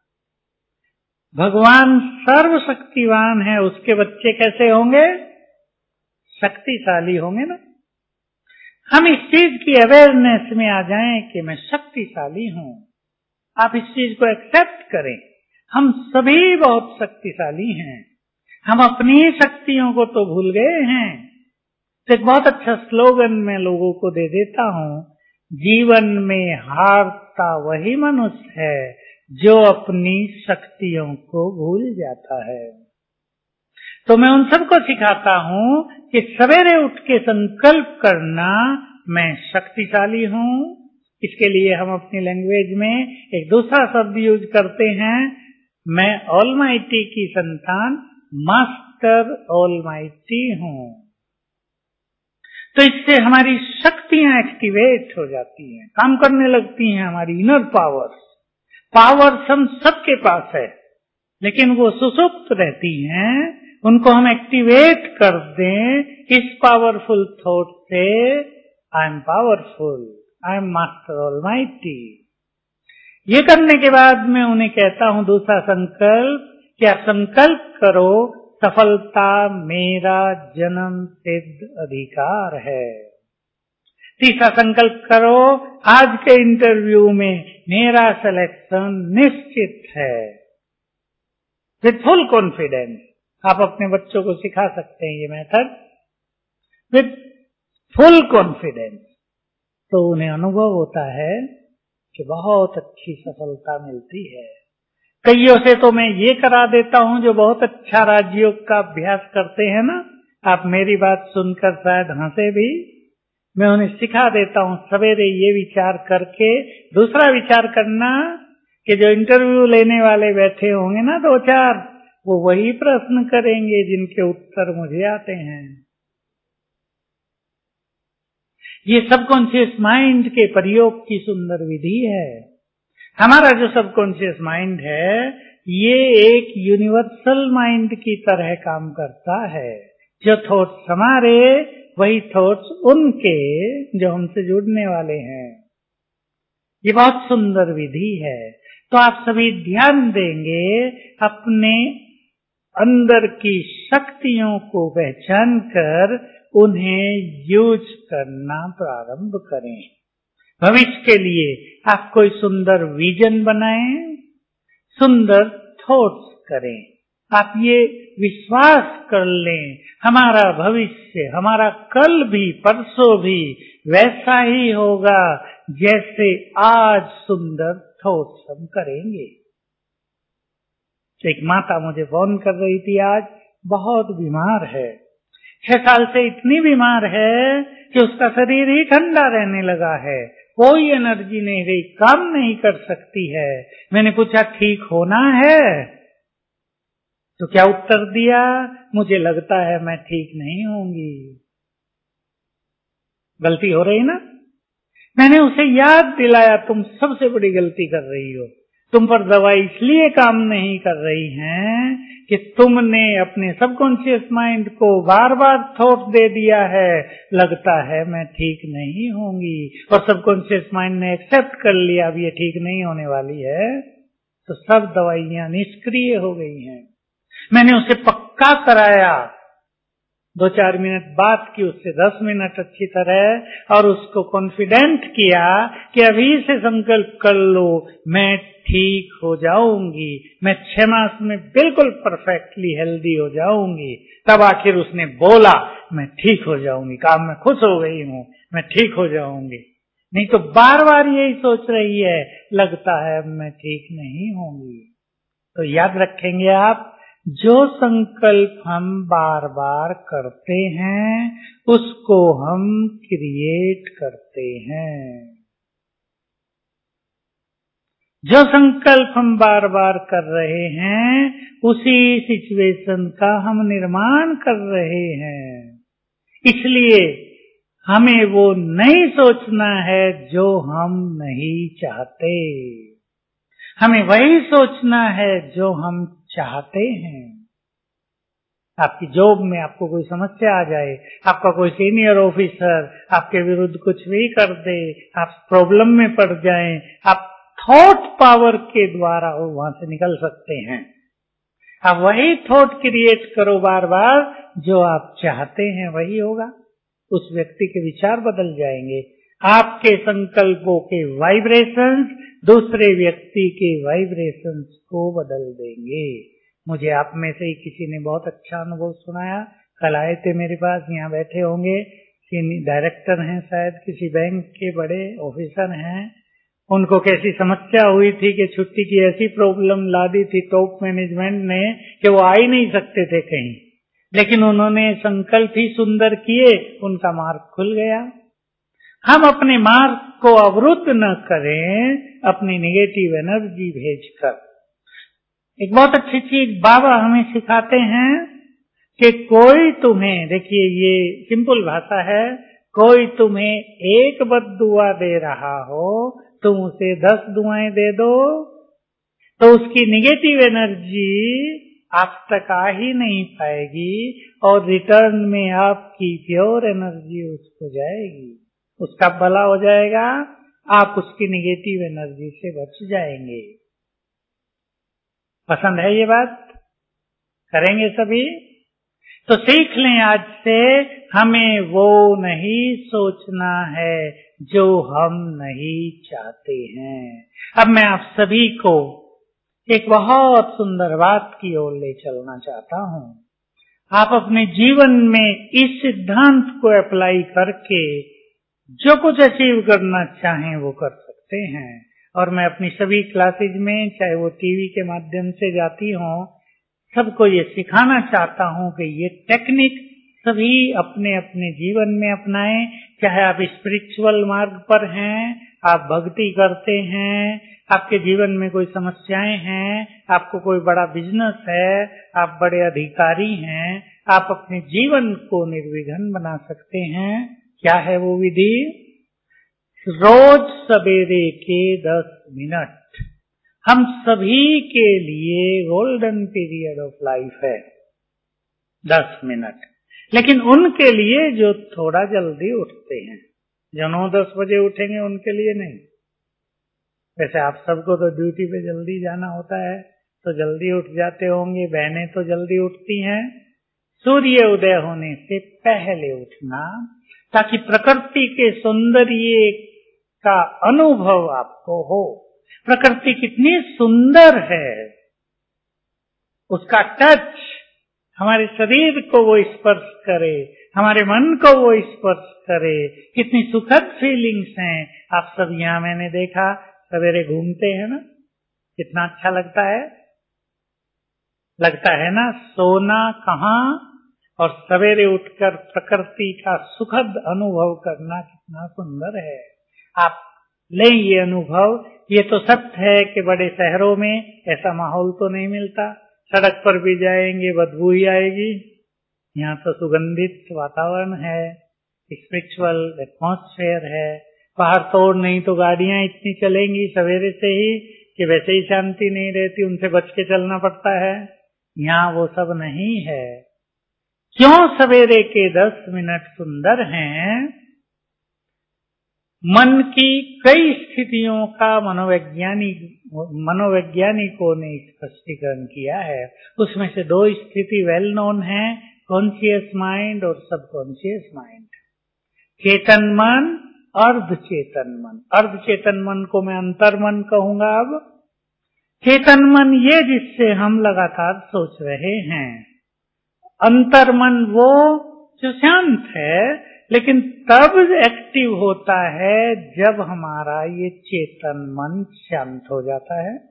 भगवान सर्वशक्तिवान है, उसके बच्चे कैसे होंगे? शक्तिशाली होंगे ना। हम इस चीज की अवेयरनेस में आ जाएं कि मैं शक्तिशाली हूं। आप इस चीज को एक्सेप्ट करें, हम सभी बहुत शक्तिशाली हैं। हम अपनी शक्तियों को तो भूल गए हैं। तो एक बहुत अच्छा स्लोगन मैं लोगों को दे देता हूं, जीवन में हारता वही मनुष्य है जो अपनी शक्तियों को भूल जाता है। तो मैं उन सबको सिखाता हूं कि सवेरे उठ के संकल्प करना, मैं शक्तिशाली हूं। इसके लिए हम अपनी लैंग्वेज में एक दूसरा शब्द यूज करते हैं, मैं ऑलमाइटी की संतान, मास्टर ऑलमाइटी हूं। तो इससे हमारी शक्तियां एक्टिवेट हो जाती हैं, काम करने लगती हैं। हमारी इनर पावर्स पावर्स हम सबके पास है, लेकिन वो सुसुप्त रहती हैं। उनको हम एक्टिवेट कर दें इस पावरफुल थॉट से, I am powerful, I am master almighty. ये करने के बाद मैं उन्हें कहता हूं दूसरा संकल्प, क्या संकल्प करो सफलता मेरा जन्म सिद्ध अधिकार है। तीसरा संकल्प करो, आज के इंटरव्यू में मेरा सिलेक्शन निश्चित है। विथ फुल कॉन्फिडेंस आप अपने बच्चों को सिखा सकते हैं ये मेथड, विथ फुल कॉन्फिडेंस। तो उन्हें अनुभव होता है कि बहुत अच्छी सफलता मिलती है। कईयों से तो मैं ये करा देता हूं जो बहुत अच्छा राजयोग का अभ्यास करते हैं ना, आप मेरी बात सुनकर शायद हंसे भी। मैं उन्हें सिखा देता हूं सवेरे ये विचार करके, दूसरा विचार करना कि जो इंटरव्यू लेने वाले बैठे होंगे ना दो चार, वो वही प्रश्न करेंगे जिनके उत्तर मुझे आते हैं। ये सबकॉन्शियस माइंड के प्रयोग की सुंदर विधि है। हमारा जो सबकॉन्शियस माइंड है ये एक यूनिवर्सल माइंड की तरह काम करता है। जो थॉट्स हमारे, वही थॉट्स उनके जो हमसे जुड़ने वाले हैं। ये बहुत सुंदर विधि है। तो आप सभी ध्यान देंगे, अपने अंदर की शक्तियों को पहचान कर उन्हें यूज करना प्रारंभ करें। भविष्य के लिए आप कोई सुंदर विजन बनाएं, सुंदर थॉट्स करें। आप ये विश्वास कर लें, हमारा भविष्य, हमारा कल भी, परसों भी वैसा ही होगा जैसे आज सुंदर थॉट्स हम करेंगे। एक माता मुझे फोन कर रही थी, आज बहुत बीमार है, छह साल से इतनी बीमार है कि उसका शरीर ही ठंडा रहने लगा है, कोई एनर्जी नहीं रही, काम नहीं कर सकती है। मैंने पूछा ठीक होना है? तो क्या उत्तर दिया? मुझे लगता है मैं ठीक नहीं होंगी। गलती हो रही ना? मैंने उसे याद दिलाया, तुम सबसे बड़ी गलती कर रही हो। तुम पर दवाई इसलिए काम नहीं कर रही है कि तुमने अपने सबकॉन्शियस माइंड को बार बार थॉट दे दिया है, लगता है मैं ठीक नहीं होंगी, और सबकॉन्शियस माइंड ने एक्सेप्ट कर लिया अब ये ठीक नहीं होने वाली है, तो सब दवाइयां निष्क्रिय हो गई हैं। मैंने उसे पक्का कराया, दो चार मिनट बात की उससे, दस मिनट अच्छी तरह, और उसको कॉन्फिडेंट किया कि अभी से संकल्प कर लो, मैं ठीक हो जाऊंगी, मैं छह मास में बिल्कुल परफेक्टली हेल्दी हो जाऊंगी। तब आखिर उसने बोला मैं ठीक हो जाऊंगी, काम में खुश हो गई हूं, मैं ठीक हो जाऊंगी। नहीं तो बार बार यही सोच रही है, लगता है अब मैं ठीक नहीं होंगी। तो याद रखेंगे आप, जो संकल्प हम बार बार करते हैं उसको हम क्रिएट करते हैं। जो संकल्प हम बार बार कर रहे हैं उसी सिचुएशन का हम निर्माण कर रहे हैं। इसलिए हमें वो नहीं सोचना है जो हम नहीं चाहते, हमें वही सोचना है जो हम चाहते हैं। आपकी जॉब में आपको कोई समस्या आ जाए, आपका कोई सीनियर ऑफिसर आपके विरुद्ध कुछ भी कर दे, आप प्रॉब्लम में पड़ जाएं, आप थॉट पावर के द्वारा वहां से निकल सकते हैं। आप वही थॉट क्रिएट करो बार बार, जो आप चाहते हैं वही होगा। उस व्यक्ति के विचार बदल जाएंगे। आपके संकल्पों के वाइब्रेशंस दूसरे व्यक्ति के वाइब्रेशंस को बदल देंगे। मुझे आप में से ही किसी ने बहुत अच्छा अनुभव सुनाया, कल आए थे मेरे पास, यहाँ बैठे होंगे, डायरेक्टर हैं शायद किसी बैंक के, बड़े ऑफिसर हैं। उनको कैसी समस्या हुई थी कि छुट्टी की ऐसी प्रॉब्लम ला दी थी टॉप मैनेजमेंट ने कि वो आ ही नहीं सकते थे कहीं, लेकिन उन्होंने संकल्प ही सुंदर किए, उनका मार्ग खुल गया। हम अपने मार्ग को अवरुद्ध न करें अपनी नेगेटिव एनर्जी भेजकर। एक बहुत अच्छी चीज बाबा हमें सिखाते हैं कि कोई तुम्हें, देखिए ये सिंपल भाषा है, कोई तुम्हें एक बद्दुआ दे रहा हो, तुम उसे दस दुआएं दे दो तो उसकी नेगेटिव एनर्जी आप तक आ ही नहीं पाएगी और रिटर्न में आपकी प्योर एनर्जी उसको जाएगी, उसका भला हो जाएगा, आप उसकी नेगेटिव एनर्जी से बच जाएंगे। पसंद है ये बात? करेंगे सभी? तो सीख लें आज से, हमें वो नहीं सोचना है जो हम नहीं चाहते हैं। अब मैं आप सभी को एक बहुत सुंदर बात की ओर ले चलना चाहता हूँ। आप अपने जीवन में इस सिद्धांत को अप्लाई करके जो कुछ अचीव करना चाहें वो कर सकते हैं। और मैं अपनी सभी क्लासेज में, चाहे वो टीवी के माध्यम से जाती हों, सबको ये सिखाना चाहता हूँ कि ये टेक्निक सभी अपने अपने जीवन में अपनाएं। चाहे आप स्पिरिचुअल मार्ग पर हैं, आप भक्ति करते हैं, आपके जीवन में कोई समस्याएं हैं, आपको कोई बड़ा बिजनेस है, आप बड़े अधिकारी हैं, आप अपने जीवन को निर्विघ्न बना सकते हैं। क्या है वो विधि? रोज सवेरे के दस मिनट हम सभी के लिए गोल्डन पीरियड ऑफ लाइफ है, दस मिनट। लेकिन उनके लिए जो थोड़ा जल्दी उठते हैं, जो नौ दस बजे उठेंगे उनके लिए नहीं। वैसे आप सबको तो ड्यूटी पे जल्दी जाना होता है तो जल्दी उठ जाते होंगे, बहनें तो जल्दी उठती हैं। सूर्य उदय होने से पहले उठना, ताकि प्रकृति के सौंदर्य का अनुभव आपको हो। प्रकृति कितनी सुंदर है, उसका टच हमारे शरीर को वो स्पर्श करे, हमारे मन को वो स्पर्श करे, कितनी सुखद फीलिंग्स हैं। आप सब यहाँ मैंने देखा सवेरे घूमते हैं ना, कितना अच्छा लगता है, लगता है ना। सोना कहाँ और सवेरे उठकर प्रकृति का सुखद अनुभव करना कितना सुंदर है। आप लें ये अनुभव। ये तो सत्य है कि बड़े शहरों में ऐसा माहौल तो नहीं मिलता, सड़क पर भी जाएंगे बदबू ही आएगी। यहाँ तो सुगंधित वातावरण है, स्पिरिचुअल एटमॉस्फेयर है। बाहर तोड़ नहीं तो गाड़ियां इतनी चलेंगी सवेरे से ही कि वैसे ही शांति नहीं रहती, उनसे बच के चलना पड़ता है। यहाँ वो सब नहीं है। क्यों सवेरे के दस मिनट सुंदर हैं? मन की कई स्थितियों का मनोवैज्ञानिक मनोवैज्ञानिकों ने स्पष्टीकरण किया है। उसमें से दो स्थिति वेल नोन है, कॉन्शियस माइंड और सबकॉन्शियस माइंड। चेतन मन, अर्ध चेतन मन। अर्ध चेतन मन को मैं अंतर्मन कहूंगा। अब चेतन मन ये जिससे हम लगातार सोच रहे हैं। अंतर्मन वो जो शांत है, लेकिन तब एक्टिव होता है जब हमारा ये चेतन मन शांत हो जाता है।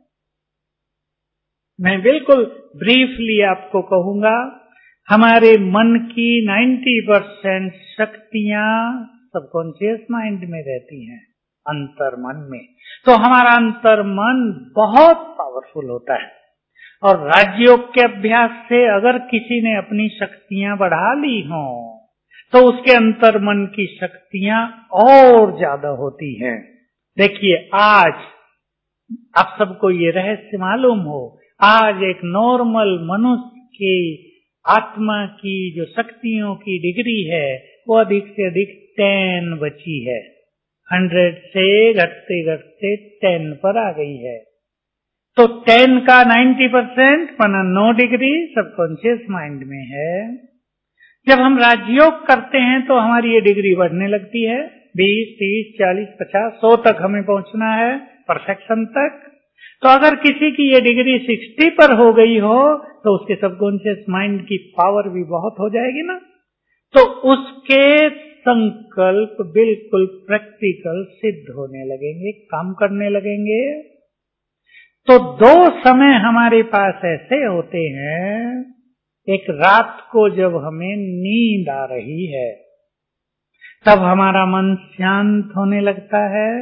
मैं बिल्कुल ब्रीफली आपको कहूंगा, हमारे मन की नब्बे परसेंट शक्तियां सबकॉन्शियस माइंड में रहती हैं, अंतर्मन में। तो हमारा अंतर्मन बहुत पावरफुल होता है। और राजयोग के अभ्यास से अगर किसी ने अपनी शक्तियां बढ़ा ली हों, तो उसके अंतर्मन की शक्तियां और ज्यादा होती हैं। देखिए, आज आप सबको ये रहस्य मालूम हो, आज एक नॉर्मल मनुष्य की आत्मा की जो शक्तियों की डिग्री है, वो अधिक से अधिक टेन बची है। हंड्रेड से घटते घटते टेन पर आ गई है। तो टेन का नाइन्टी परसेंट माना नौ डिग्री सबकॉन्शियस माइंड में है। जब हम राजयोग करते हैं तो हमारी ये डिग्री बढ़ने लगती है। बीस, तीस, चालीस, पचास, सौ तक हमें पहुंचना है, परफेक्शन तक। तो अगर किसी की ये डिग्री साठ पर हो गई हो, तो उसके सबकॉन्शियस माइंड की पावर भी बहुत हो जाएगी ना। तो उसके संकल्प बिल्कुल प्रैक्टिकल सिद्ध होने लगेंगे, काम करने लगेंगे। तो दो समय हमारे पास ऐसे होते हैं, एक रात को जब हमें नींद आ रही है, तब हमारा मन शांत होने लगता है,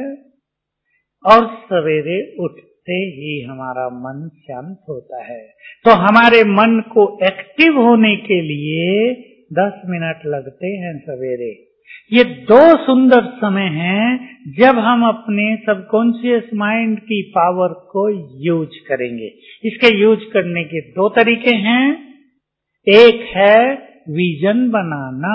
और सवेरे उठते ही हमारा मन शांत होता है। तो हमारे मन को एक्टिव होने के लिए दस मिनट लगते हैं सवेरे। ये दो सुंदर समय हैं जब हम अपने सबकॉन्शियस माइंड की पावर को यूज करेंगे। इसके यूज करने के दो तरीके हैं। एक है विजन बनाना,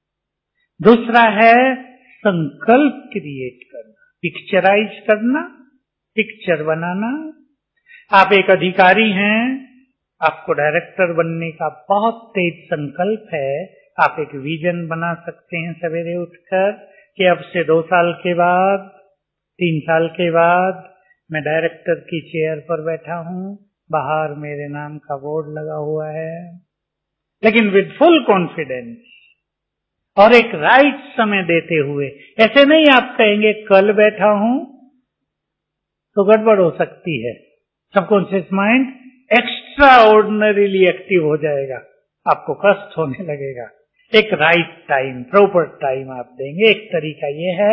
दूसरा है संकल्प क्रिएट करना, पिक्चराइज करना, पिक्चर बनाना। आप एक अधिकारी हैं, आपको डायरेक्टर बनने का बहुत तेज संकल्प है। आप एक विजन बना सकते हैं सवेरे उठकर कि अब से दो साल के बाद, तीन साल के बाद मैं डायरेक्टर की चेयर पर बैठा हूं, बाहर मेरे नाम का बोर्ड लगा हुआ है, लेकिन विद फुल कॉन्फिडेंस और एक राइट समय देते हुए। ऐसे नहीं आप कहेंगे कल बैठा हूं, तो गड़बड़ हो सकती है। Subconscious mind extraordinarily active हो जाएगा, आपको कष्ट होने लगेगा। एक राइट टाइम, प्रॉपर टाइम आप देंगे। एक तरीका ये है,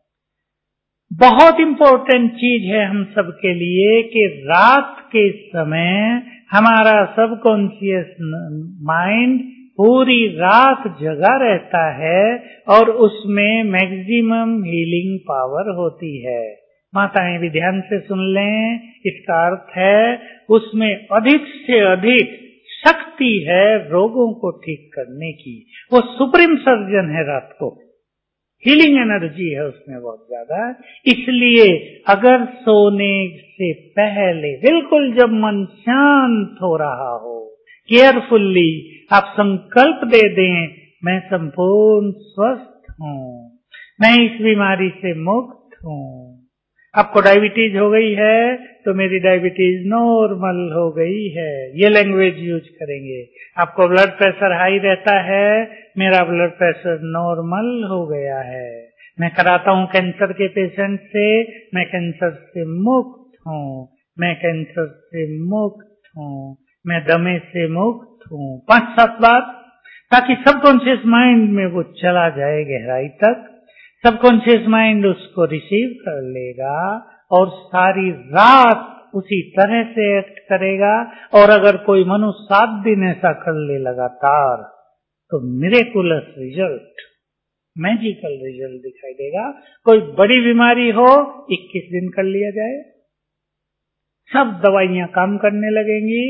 बहुत इंपॉर्टेंट चीज है हम सबके लिए कि रात के समय हमारा सबकॉन्शियस माइंड पूरी रात जगा रहता है और उसमें मैक्सिमम हीलिंग पावर होती है। माताएं भी ध्यान से सुन लें, इसका अर्थ है उसमें अधिक से अधिक शक्ति है रोगों को ठीक करने की। वो सुप्रीम सर्जन है, रात को हीलिंग एनर्जी है उसमें बहुत ज्यादा। इसलिए अगर सोने से पहले बिल्कुल जब मन शांत हो रहा हो, केयरफुल्ली आप संकल्प दे दें, मैं संपूर्ण स्वस्थ हूँ, मैं इस बीमारी से मुक्त हूँ। आपको डायबिटीज हो गई है तो मेरी डायबिटीज नॉर्मल हो गई है, ये लैंग्वेज यूज करेंगे। आपको ब्लड प्रेशर हाई रहता है, मेरा ब्लड प्रेशर नॉर्मल हो गया है। मैं कराता हूँ कैंसर के पेशेंट से, मैं कैंसर से मुक्त हूँ, मैं कैंसर से मुक्त हूँ, मैं दमे से मुक्त हूँ। पांच सात बार, ताकि सबकॉन्शियस माइंड में वो चला जाए गहराई तक। सबकॉन्शियस माइंड उसको रिसीव कर लेगा और सारी रात उसी तरह से एक्ट करेगा। और अगर कोई मनुष्य सात दिन ऐसा कर ले लगातार, तो मिरेकुलस रिजल्ट, मैजिकल रिजल्ट दिखाई देगा। कोई बड़ी बीमारी हो, इक्कीस दिन कर लिया जाए, सब दवाइयां काम करने लगेंगी,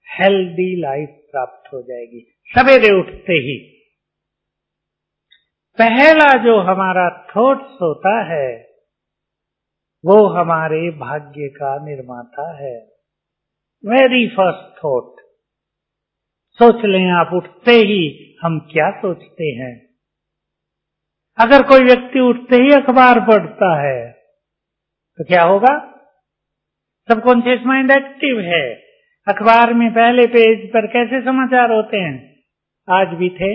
हेल्दी लाइफ प्राप्त हो जाएगी सवेरे उठते ही। पहला जो हमारा थॉट्स होता है वो हमारे भाग्य का निर्माता है। Very first thought. सोच लें आप, उठते ही हम क्या सोचते हैं? अगर कोई व्यक्ति उठते ही अखबार पढ़ता है तो क्या होगा? सबकॉन्शियस माइंड एक्टिव है। अखबार में पहले पेज पर कैसे समाचार होते हैं? आज भी थे,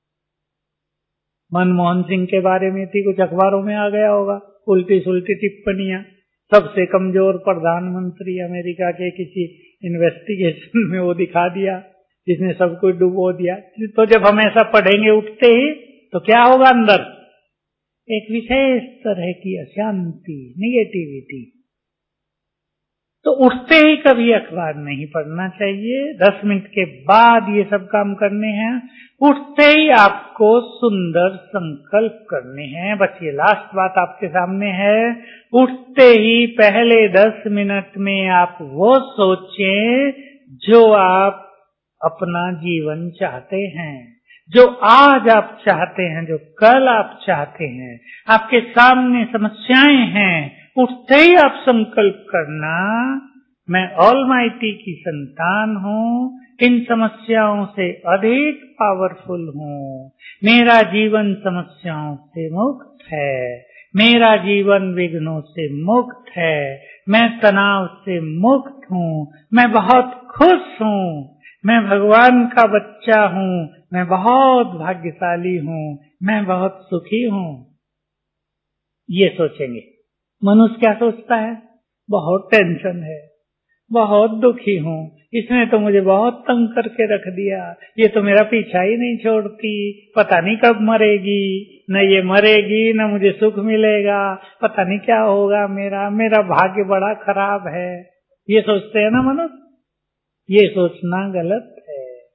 मनमोहन सिंह के बारे में थी, कुछ अखबारों में आ गया होगा, उल्टी सुल्टी टिप्पणियां, सबसे कमजोर प्रधानमंत्री अमेरिका के किसी इन्वेस्टिगेशन में वो दिखा दिया जिसने सबको डुबो दिया। तो जब हम ऐसा पढ़ेंगे उठते ही तो क्या होगा? अंदर एक विशेष तरह की अशांति, निगेटिविटी। तो उठते ही कभी अखबार नहीं पढ़ना चाहिए। दस मिनट के बाद ये सब काम करने हैं। उठते ही आपको सुंदर संकल्प करने हैं। बस ये लास्ट बात आपके सामने है। उठते ही पहले दस मिनट में आप वो सोचें जो आप अपना जीवन चाहते हैं, जो आज आप चाहते हैं, जो कल आप चाहते हैं। आपके सामने समस्याएं हैं, उठते ही आप संकल्प करना, मैं ऑलमाइटी की संतान हूँ, इन समस्याओं से अधिक पावरफुल हूँ, मेरा जीवन समस्याओं से मुक्त है, मेरा जीवन विघ्नों से मुक्त है, मैं तनाव से मुक्त हूँ, मैं बहुत खुश हूँ, मैं भगवान का बच्चा हूँ, मैं बहुत भाग्यशाली हूँ, मैं बहुत सुखी हूँ। ये सोचेंगे। मनुष्य क्या सोचता है? बहुत टेंशन है, बहुत दुखी हूँ, इसने तो मुझे बहुत तंग करके रख दिया, ये तो मेरा पीछा ही नहीं छोड़ती, पता नहीं कब मरेगी, न ये मरेगी न मुझे सुख मिलेगा, पता नहीं क्या होगा मेरा, मेरा भाग्य बड़ा खराब है। ये सोचते हैं ना मनुष्य। ये सोचना गलत है।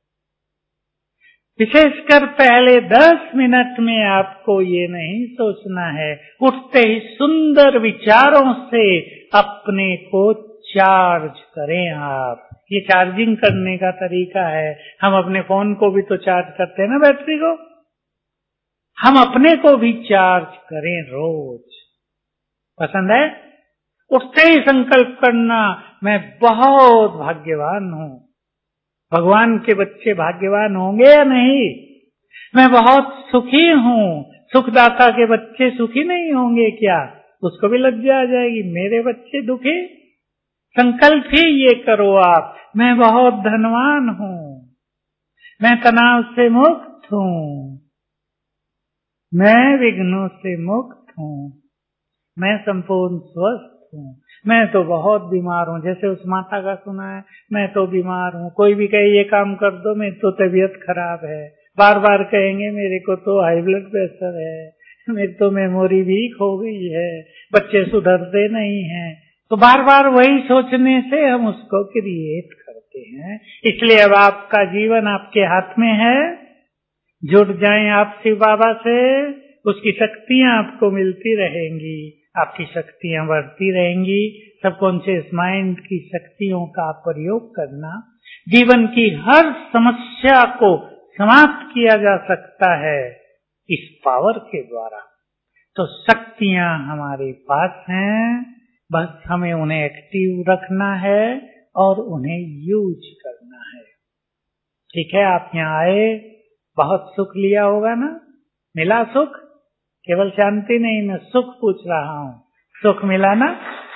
विशेषकर पहले दस मिनट में आपको ये नहीं सोचना है। उठते ही सुंदर विचारों से अपने को चार्ज करें आप। ये चार्जिंग करने का तरीका है। हम अपने फोन को भी तो चार्ज करते हैं ना, बैटरी को। हम अपने को भी चार्ज करें रोज। पसंद है? उठते ही संकल्प करना, मैं बहुत भाग्यवान हूँ। भगवान के बच्चे भाग्यवान होंगे या नहीं? मैं बहुत सुखी हूँ। सुखदाता के बच्चे सुखी नहीं होंगे क्या? उसको भी लज्जा आ जाएगी, मेरे बच्चे दुखी। संकल्प ही ये करो आप, मैं बहुत धनवान हूँ, मैं तनाव से मुक्त हूँ, मैं विघ्नों से मुक्त हूँ, मैं संपूर्ण स्वस्थ हूँ, मैं तो बहुत बीमार हूँ। जैसे उस माता का सुना है, मैं तो बीमार हूँ। कोई भी कहे ये काम कर दो, मेरी तो तबीयत खराब है। बार बार कहेंगे मेरे को तो हाई ब्लड प्रेशर है, मेरी तो मेमोरी वीक हो गई है, बच्चे सुधरते नहीं हैं। तो बार बार वही सोचने से हम उसको क्रिएट करते हैं। इसलिए अब आपका जीवन आपके हाथ में है। जुड़ जाएं आप शिव बाबा से, उसकी शक्तियां आपको मिलती रहेंगी, आपकी शक्तियां बढ़ती रहेंगी। सबकॉन्शियस माइंड की शक्तियों का प्रयोग करना, जीवन की हर समस्या को समाप्त किया जा सकता है इस पावर के द्वारा। तो शक्तियां हमारे पास हैं, बस हमें उन्हें एक्टिव रखना है और उन्हें यूज करना है। ठीक है, आप यहाँ आए, बहुत सुख लिया होगा ना? मिला सुख? केवल शांति नहीं, मैं सुख पूछ रहा हूँ। सुख मिला ना?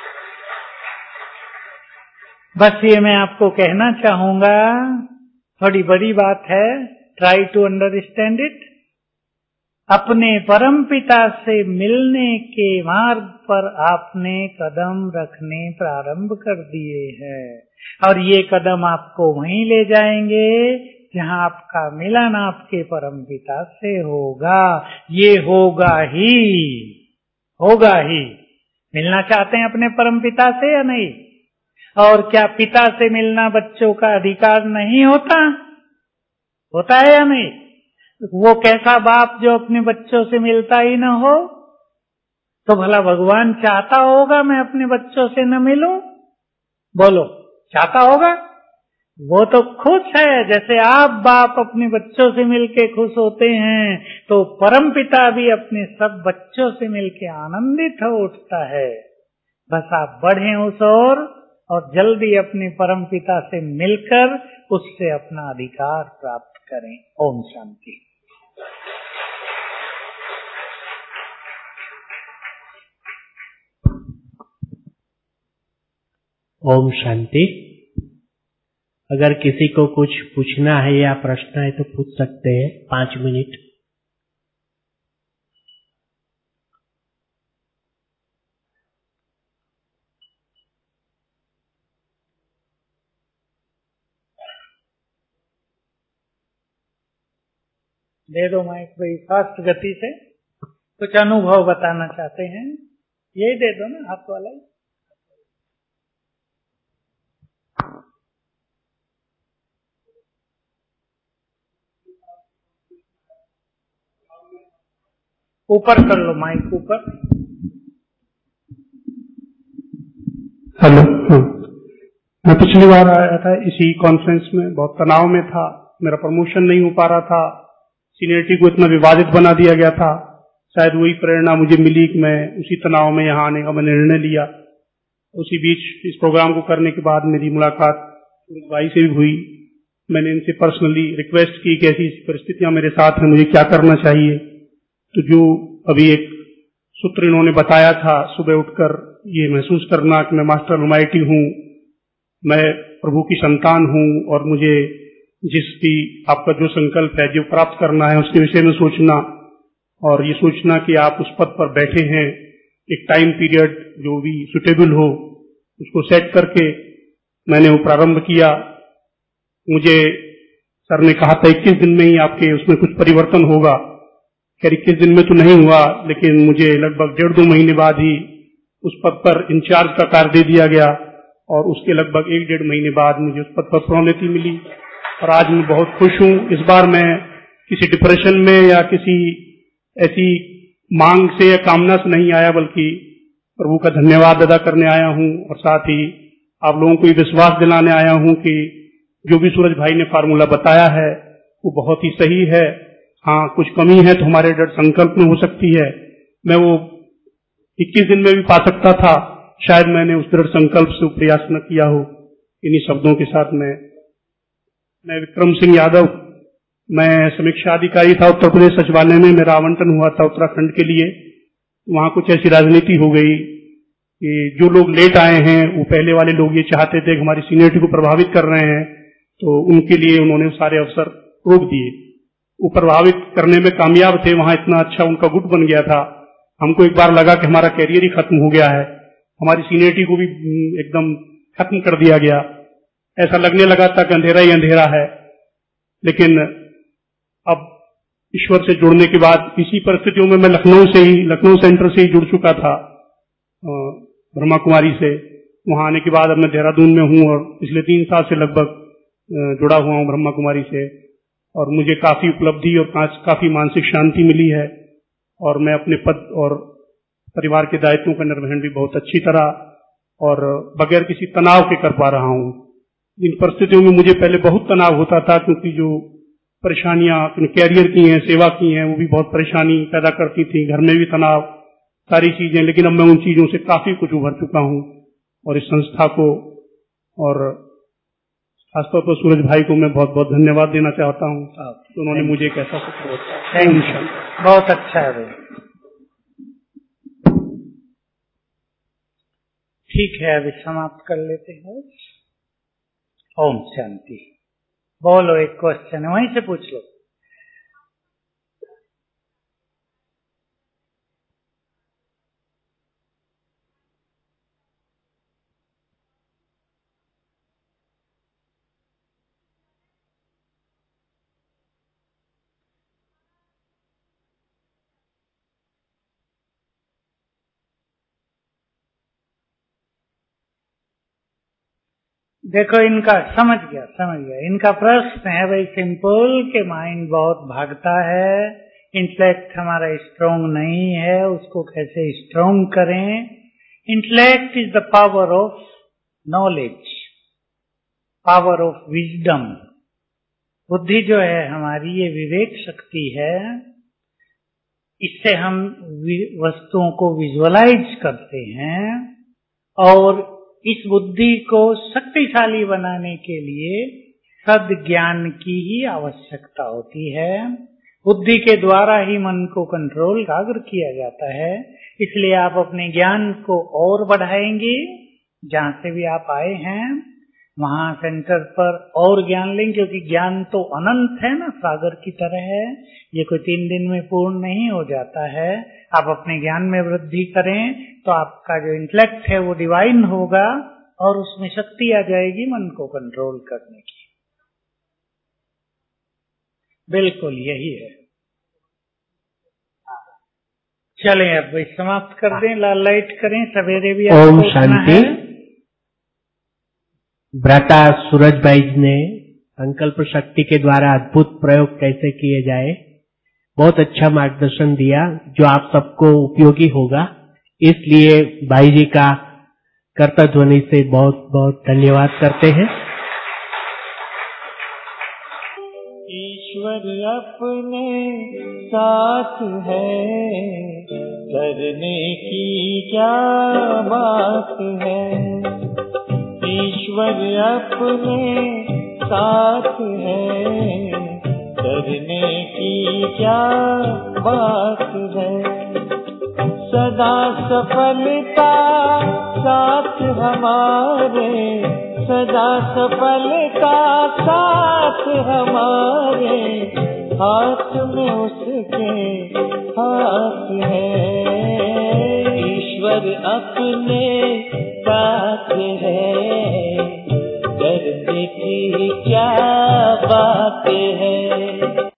बस ये मैं आपको कहना चाहूंगा, थोड़ी बड़ी बात है, ट्राई टू अंडरस्टैंड इट। अपने परमपिता से मिलने के मार्ग पर आपने कदम रखने प्रारंभ कर दिए हैं और ये कदम आपको वहीं ले जाएंगे जहां आपका मिलन आपके परमपिता से होगा। ये होगा ही, होगा ही। मिलना चाहते हैं अपने परमपिता से या नहीं? और क्या पिता से मिलना बच्चों का अधिकार नहीं होता? होता है या नहीं? वो कैसा बाप जो अपने बच्चों से मिलता ही न हो? तो भला भगवान चाहता होगा मैं अपने बच्चों से न मिलूं? बोलो, चाहता होगा? वो तो खुश है, जैसे आप बाप अपने बच्चों से मिलके खुश होते हैं, तो परमपिता भी अपने सब बच्चों से मिलके आनंदित हो उठता है। बस आप बढ़ें उस ओर और जल्दी अपने परमपिता से मिलकर उससे अपना अधिकार प्राप्त करें। ओम शांति। ओम शांति। अगर किसी को कुछ पूछना है या प्रश्न है तो पूछ सकते हैं, पांच मिनट। दे दो माइक भाई, फास्ट गति से कुछ अनुभव बताना चाहते हैं, यही दे दो ना, हाथ वाला ही। ऊपर कर लो माइक, ऊपर। हेलो। मैं पिछली बार आया था इसी कॉन्फ्रेंस में, बहुत तनाव में था, मेरा प्रमोशन नहीं हो पा रहा था, सीनियरिटी को इतना विवादित बना दिया गया था। शायद वही प्रेरणा मुझे मिली कि मैं उसी तनाव में यहाँ आने का मैंने निर्णय लिया। उसी बीच इस प्रोग्राम को करने के बाद मेरी मुलाकात भाई से भी हुई। मैंने इनसे पर्सनली रिक्वेस्ट की कि ऐसी परिस्थितियां मेरे साथ हैं, मुझे क्या करना चाहिए। तो जो अभी एक सूत्र इन्होंने बताया था, सुबह उठकर ये महसूस करना कि मैं मास्टर अलमाइटी हूँ, मैं प्रभु की संतान हूँ और मुझे जिस भी आपका जो संकल्प है, जो प्राप्त करना है, उसके विषय में सोचना, और ये सोचना कि आप उस पद पर बैठे हैं, एक टाइम पीरियड जो भी सुटेबल हो उसको सेट करके मैंने वो प्रारंभ किया। मुझे सर ने कहा था इक्कीस दिन में ही आपके उसमें कुछ परिवर्तन होगा। खैर इक्कीस दिन में तो नहीं हुआ, लेकिन मुझे लगभग डेढ़ दो महीने बाद ही उस पद पर इंचार्ज का कार्य दे दिया गया और उसके लगभग एक डेढ़ महीने बाद मुझे उस पद पर प्रोन्नति मिली और आज मैं बहुत खुश हूँ। इस बार मैं किसी डिप्रेशन में या किसी ऐसी मांग से या कामना से नहीं आया, बल्कि प्रभु का धन्यवाद अदा करने आया हूँ और साथ ही आप लोगों को ये विश्वास दिलाने आया हूँ कि जो भी सूरज भाई ने फार्मूला बताया है वो बहुत ही सही है। हाँ, कुछ कमी है तो हमारे दृढ़ संकल्प में हो सकती है। मैं वो इक्कीस दिन में भी पा सकता था, शायद मैंने उस दृढ़ संकल्प से प्रयास न किया हो। इन्हीं शब्दों के साथ मैं मैं विक्रम सिंह यादव, मैं समीक्षा अधिकारी था उत्तर प्रदेश सचिवालय में। मेरा आवंटन हुआ था उत्तराखंड के लिए। वहां कुछ ऐसी राजनीति हो गई कि जो लोग लेट आए हैं वो पहले वाले लोग ये चाहते थे कि हमारी सीनियरिटी को प्रभावित कर रहे हैं, तो उनके लिए उन्होंने सारे अवसर रोक दिए। वो प्रभावित करने में कामयाब थे, वहां इतना अच्छा उनका गुट बन गया था। हमको एक बार लगा कि हमारा कैरियर ही खत्म हो गया है, हमारी सीनियरिटी को भी एकदम खत्म कर दिया गया। ऐसा लगने लगा था कि अंधेरा ही अंधेरा है। लेकिन अब ईश्वर से जुड़ने के बाद इसी परिस्थितियों में मैं लखनऊ से ही लखनऊ सेंटर से ही जुड़ चुका था, ब्रह्मा कुमारी से। वहां आने के बाद अब मैं देहरादून में हूं और पिछले तीन साल से लगभग जुड़ा हुआ हूं ब्रह्मा कुमारी से, और मुझे काफी उपलब्धि और काफी मानसिक शांति मिली है और मैं अपने पद और परिवार के दायित्वों का निर्वहन भी बहुत अच्छी तरह और बगैर किसी तनाव के कर पा रहा हूं। इन परिस्थितियों में मुझे पहले बहुत तनाव होता था, क्योंकि जो परेशानियां अपने कैरियर की हैं, सेवा की हैं, वो भी बहुत परेशानी पैदा करती थी, घर में भी तनाव, सारी चीजें। लेकिन अब मैं उन चीजों से काफी कुछ उभर चुका हूं और इस संस्था को और खासतौर पर सूरज भाई को मैं बहुत बहुत धन्यवाद देना चाहता हूं, तो उन्होंने मुझे एक ऐसा सपोर्ट। बहुत अच्छा है भाई। ठीक है, अभी समाप्त कर लेते हैं। ओम शांति। बोलो, एक क्वेश्चन है, वहीं से पूछ लो। देखो, इनका समझ गया समझ गया इनका प्रश्न है भाई सिंपल के माइंड बहुत भागता है, इंटेलेक्ट हमारा स्ट्रोंग नहीं है, उसको कैसे स्ट्रोंग करें। Intellect is the power of knowledge, power of wisdom. बुद्धि जो है हमारी, ये विवेक शक्ति है। इससे हम वस्तुओं को विजुअलाइज करते हैं और इस बुद्धि को शक्तिशाली बनाने के लिए सद्ज्ञान की ही आवश्यकता होती है। बुद्धि के द्वारा ही मन को कंट्रोल एकाग्र किया जाता है। इसलिए आप अपने ज्ञान को और बढ़ाएंगे। जहां से भी आप आए हैं वहां सेंटर पर और ज्ञान लेंगे, क्योंकि ज्ञान तो अनंत है ना, सागर की तरह है। ये कोई तीन दिन में पूर्ण नहीं हो जाता है। आप अपने ज्ञान में वृद्धि करें तो आपका जो इंटेलेक्ट है वो डिवाइन होगा और उसमें शक्ति आ जाएगी मन को कंट्रोल करने की। बिल्कुल यही है। चलें अब समाप्त कर दें, लाल लाइट करें। सवेरे भी आपको ओम उठना शांति। है। भ्राता सूरज भाई ने संकल्प शक्ति के द्वारा अद्भुत प्रयोग कैसे किए जाए बहुत अच्छा मार्गदर्शन दिया, जो आप सबको उपयोगी होगा। इसलिए भाई जी का कर्ता ध्वनि से बहुत बहुत धन्यवाद करते हैं। ईश्वर अपने साथ है, करने की क्या बात है। ईश्वर अपने साथ है, करने की क्या बात है। सदा सफलता साथ हमारे, सदा सफलता साथ हमारे, हाथ में उसके हाथ है। ईश्वर अपने साथ है, करने की क्या बात है।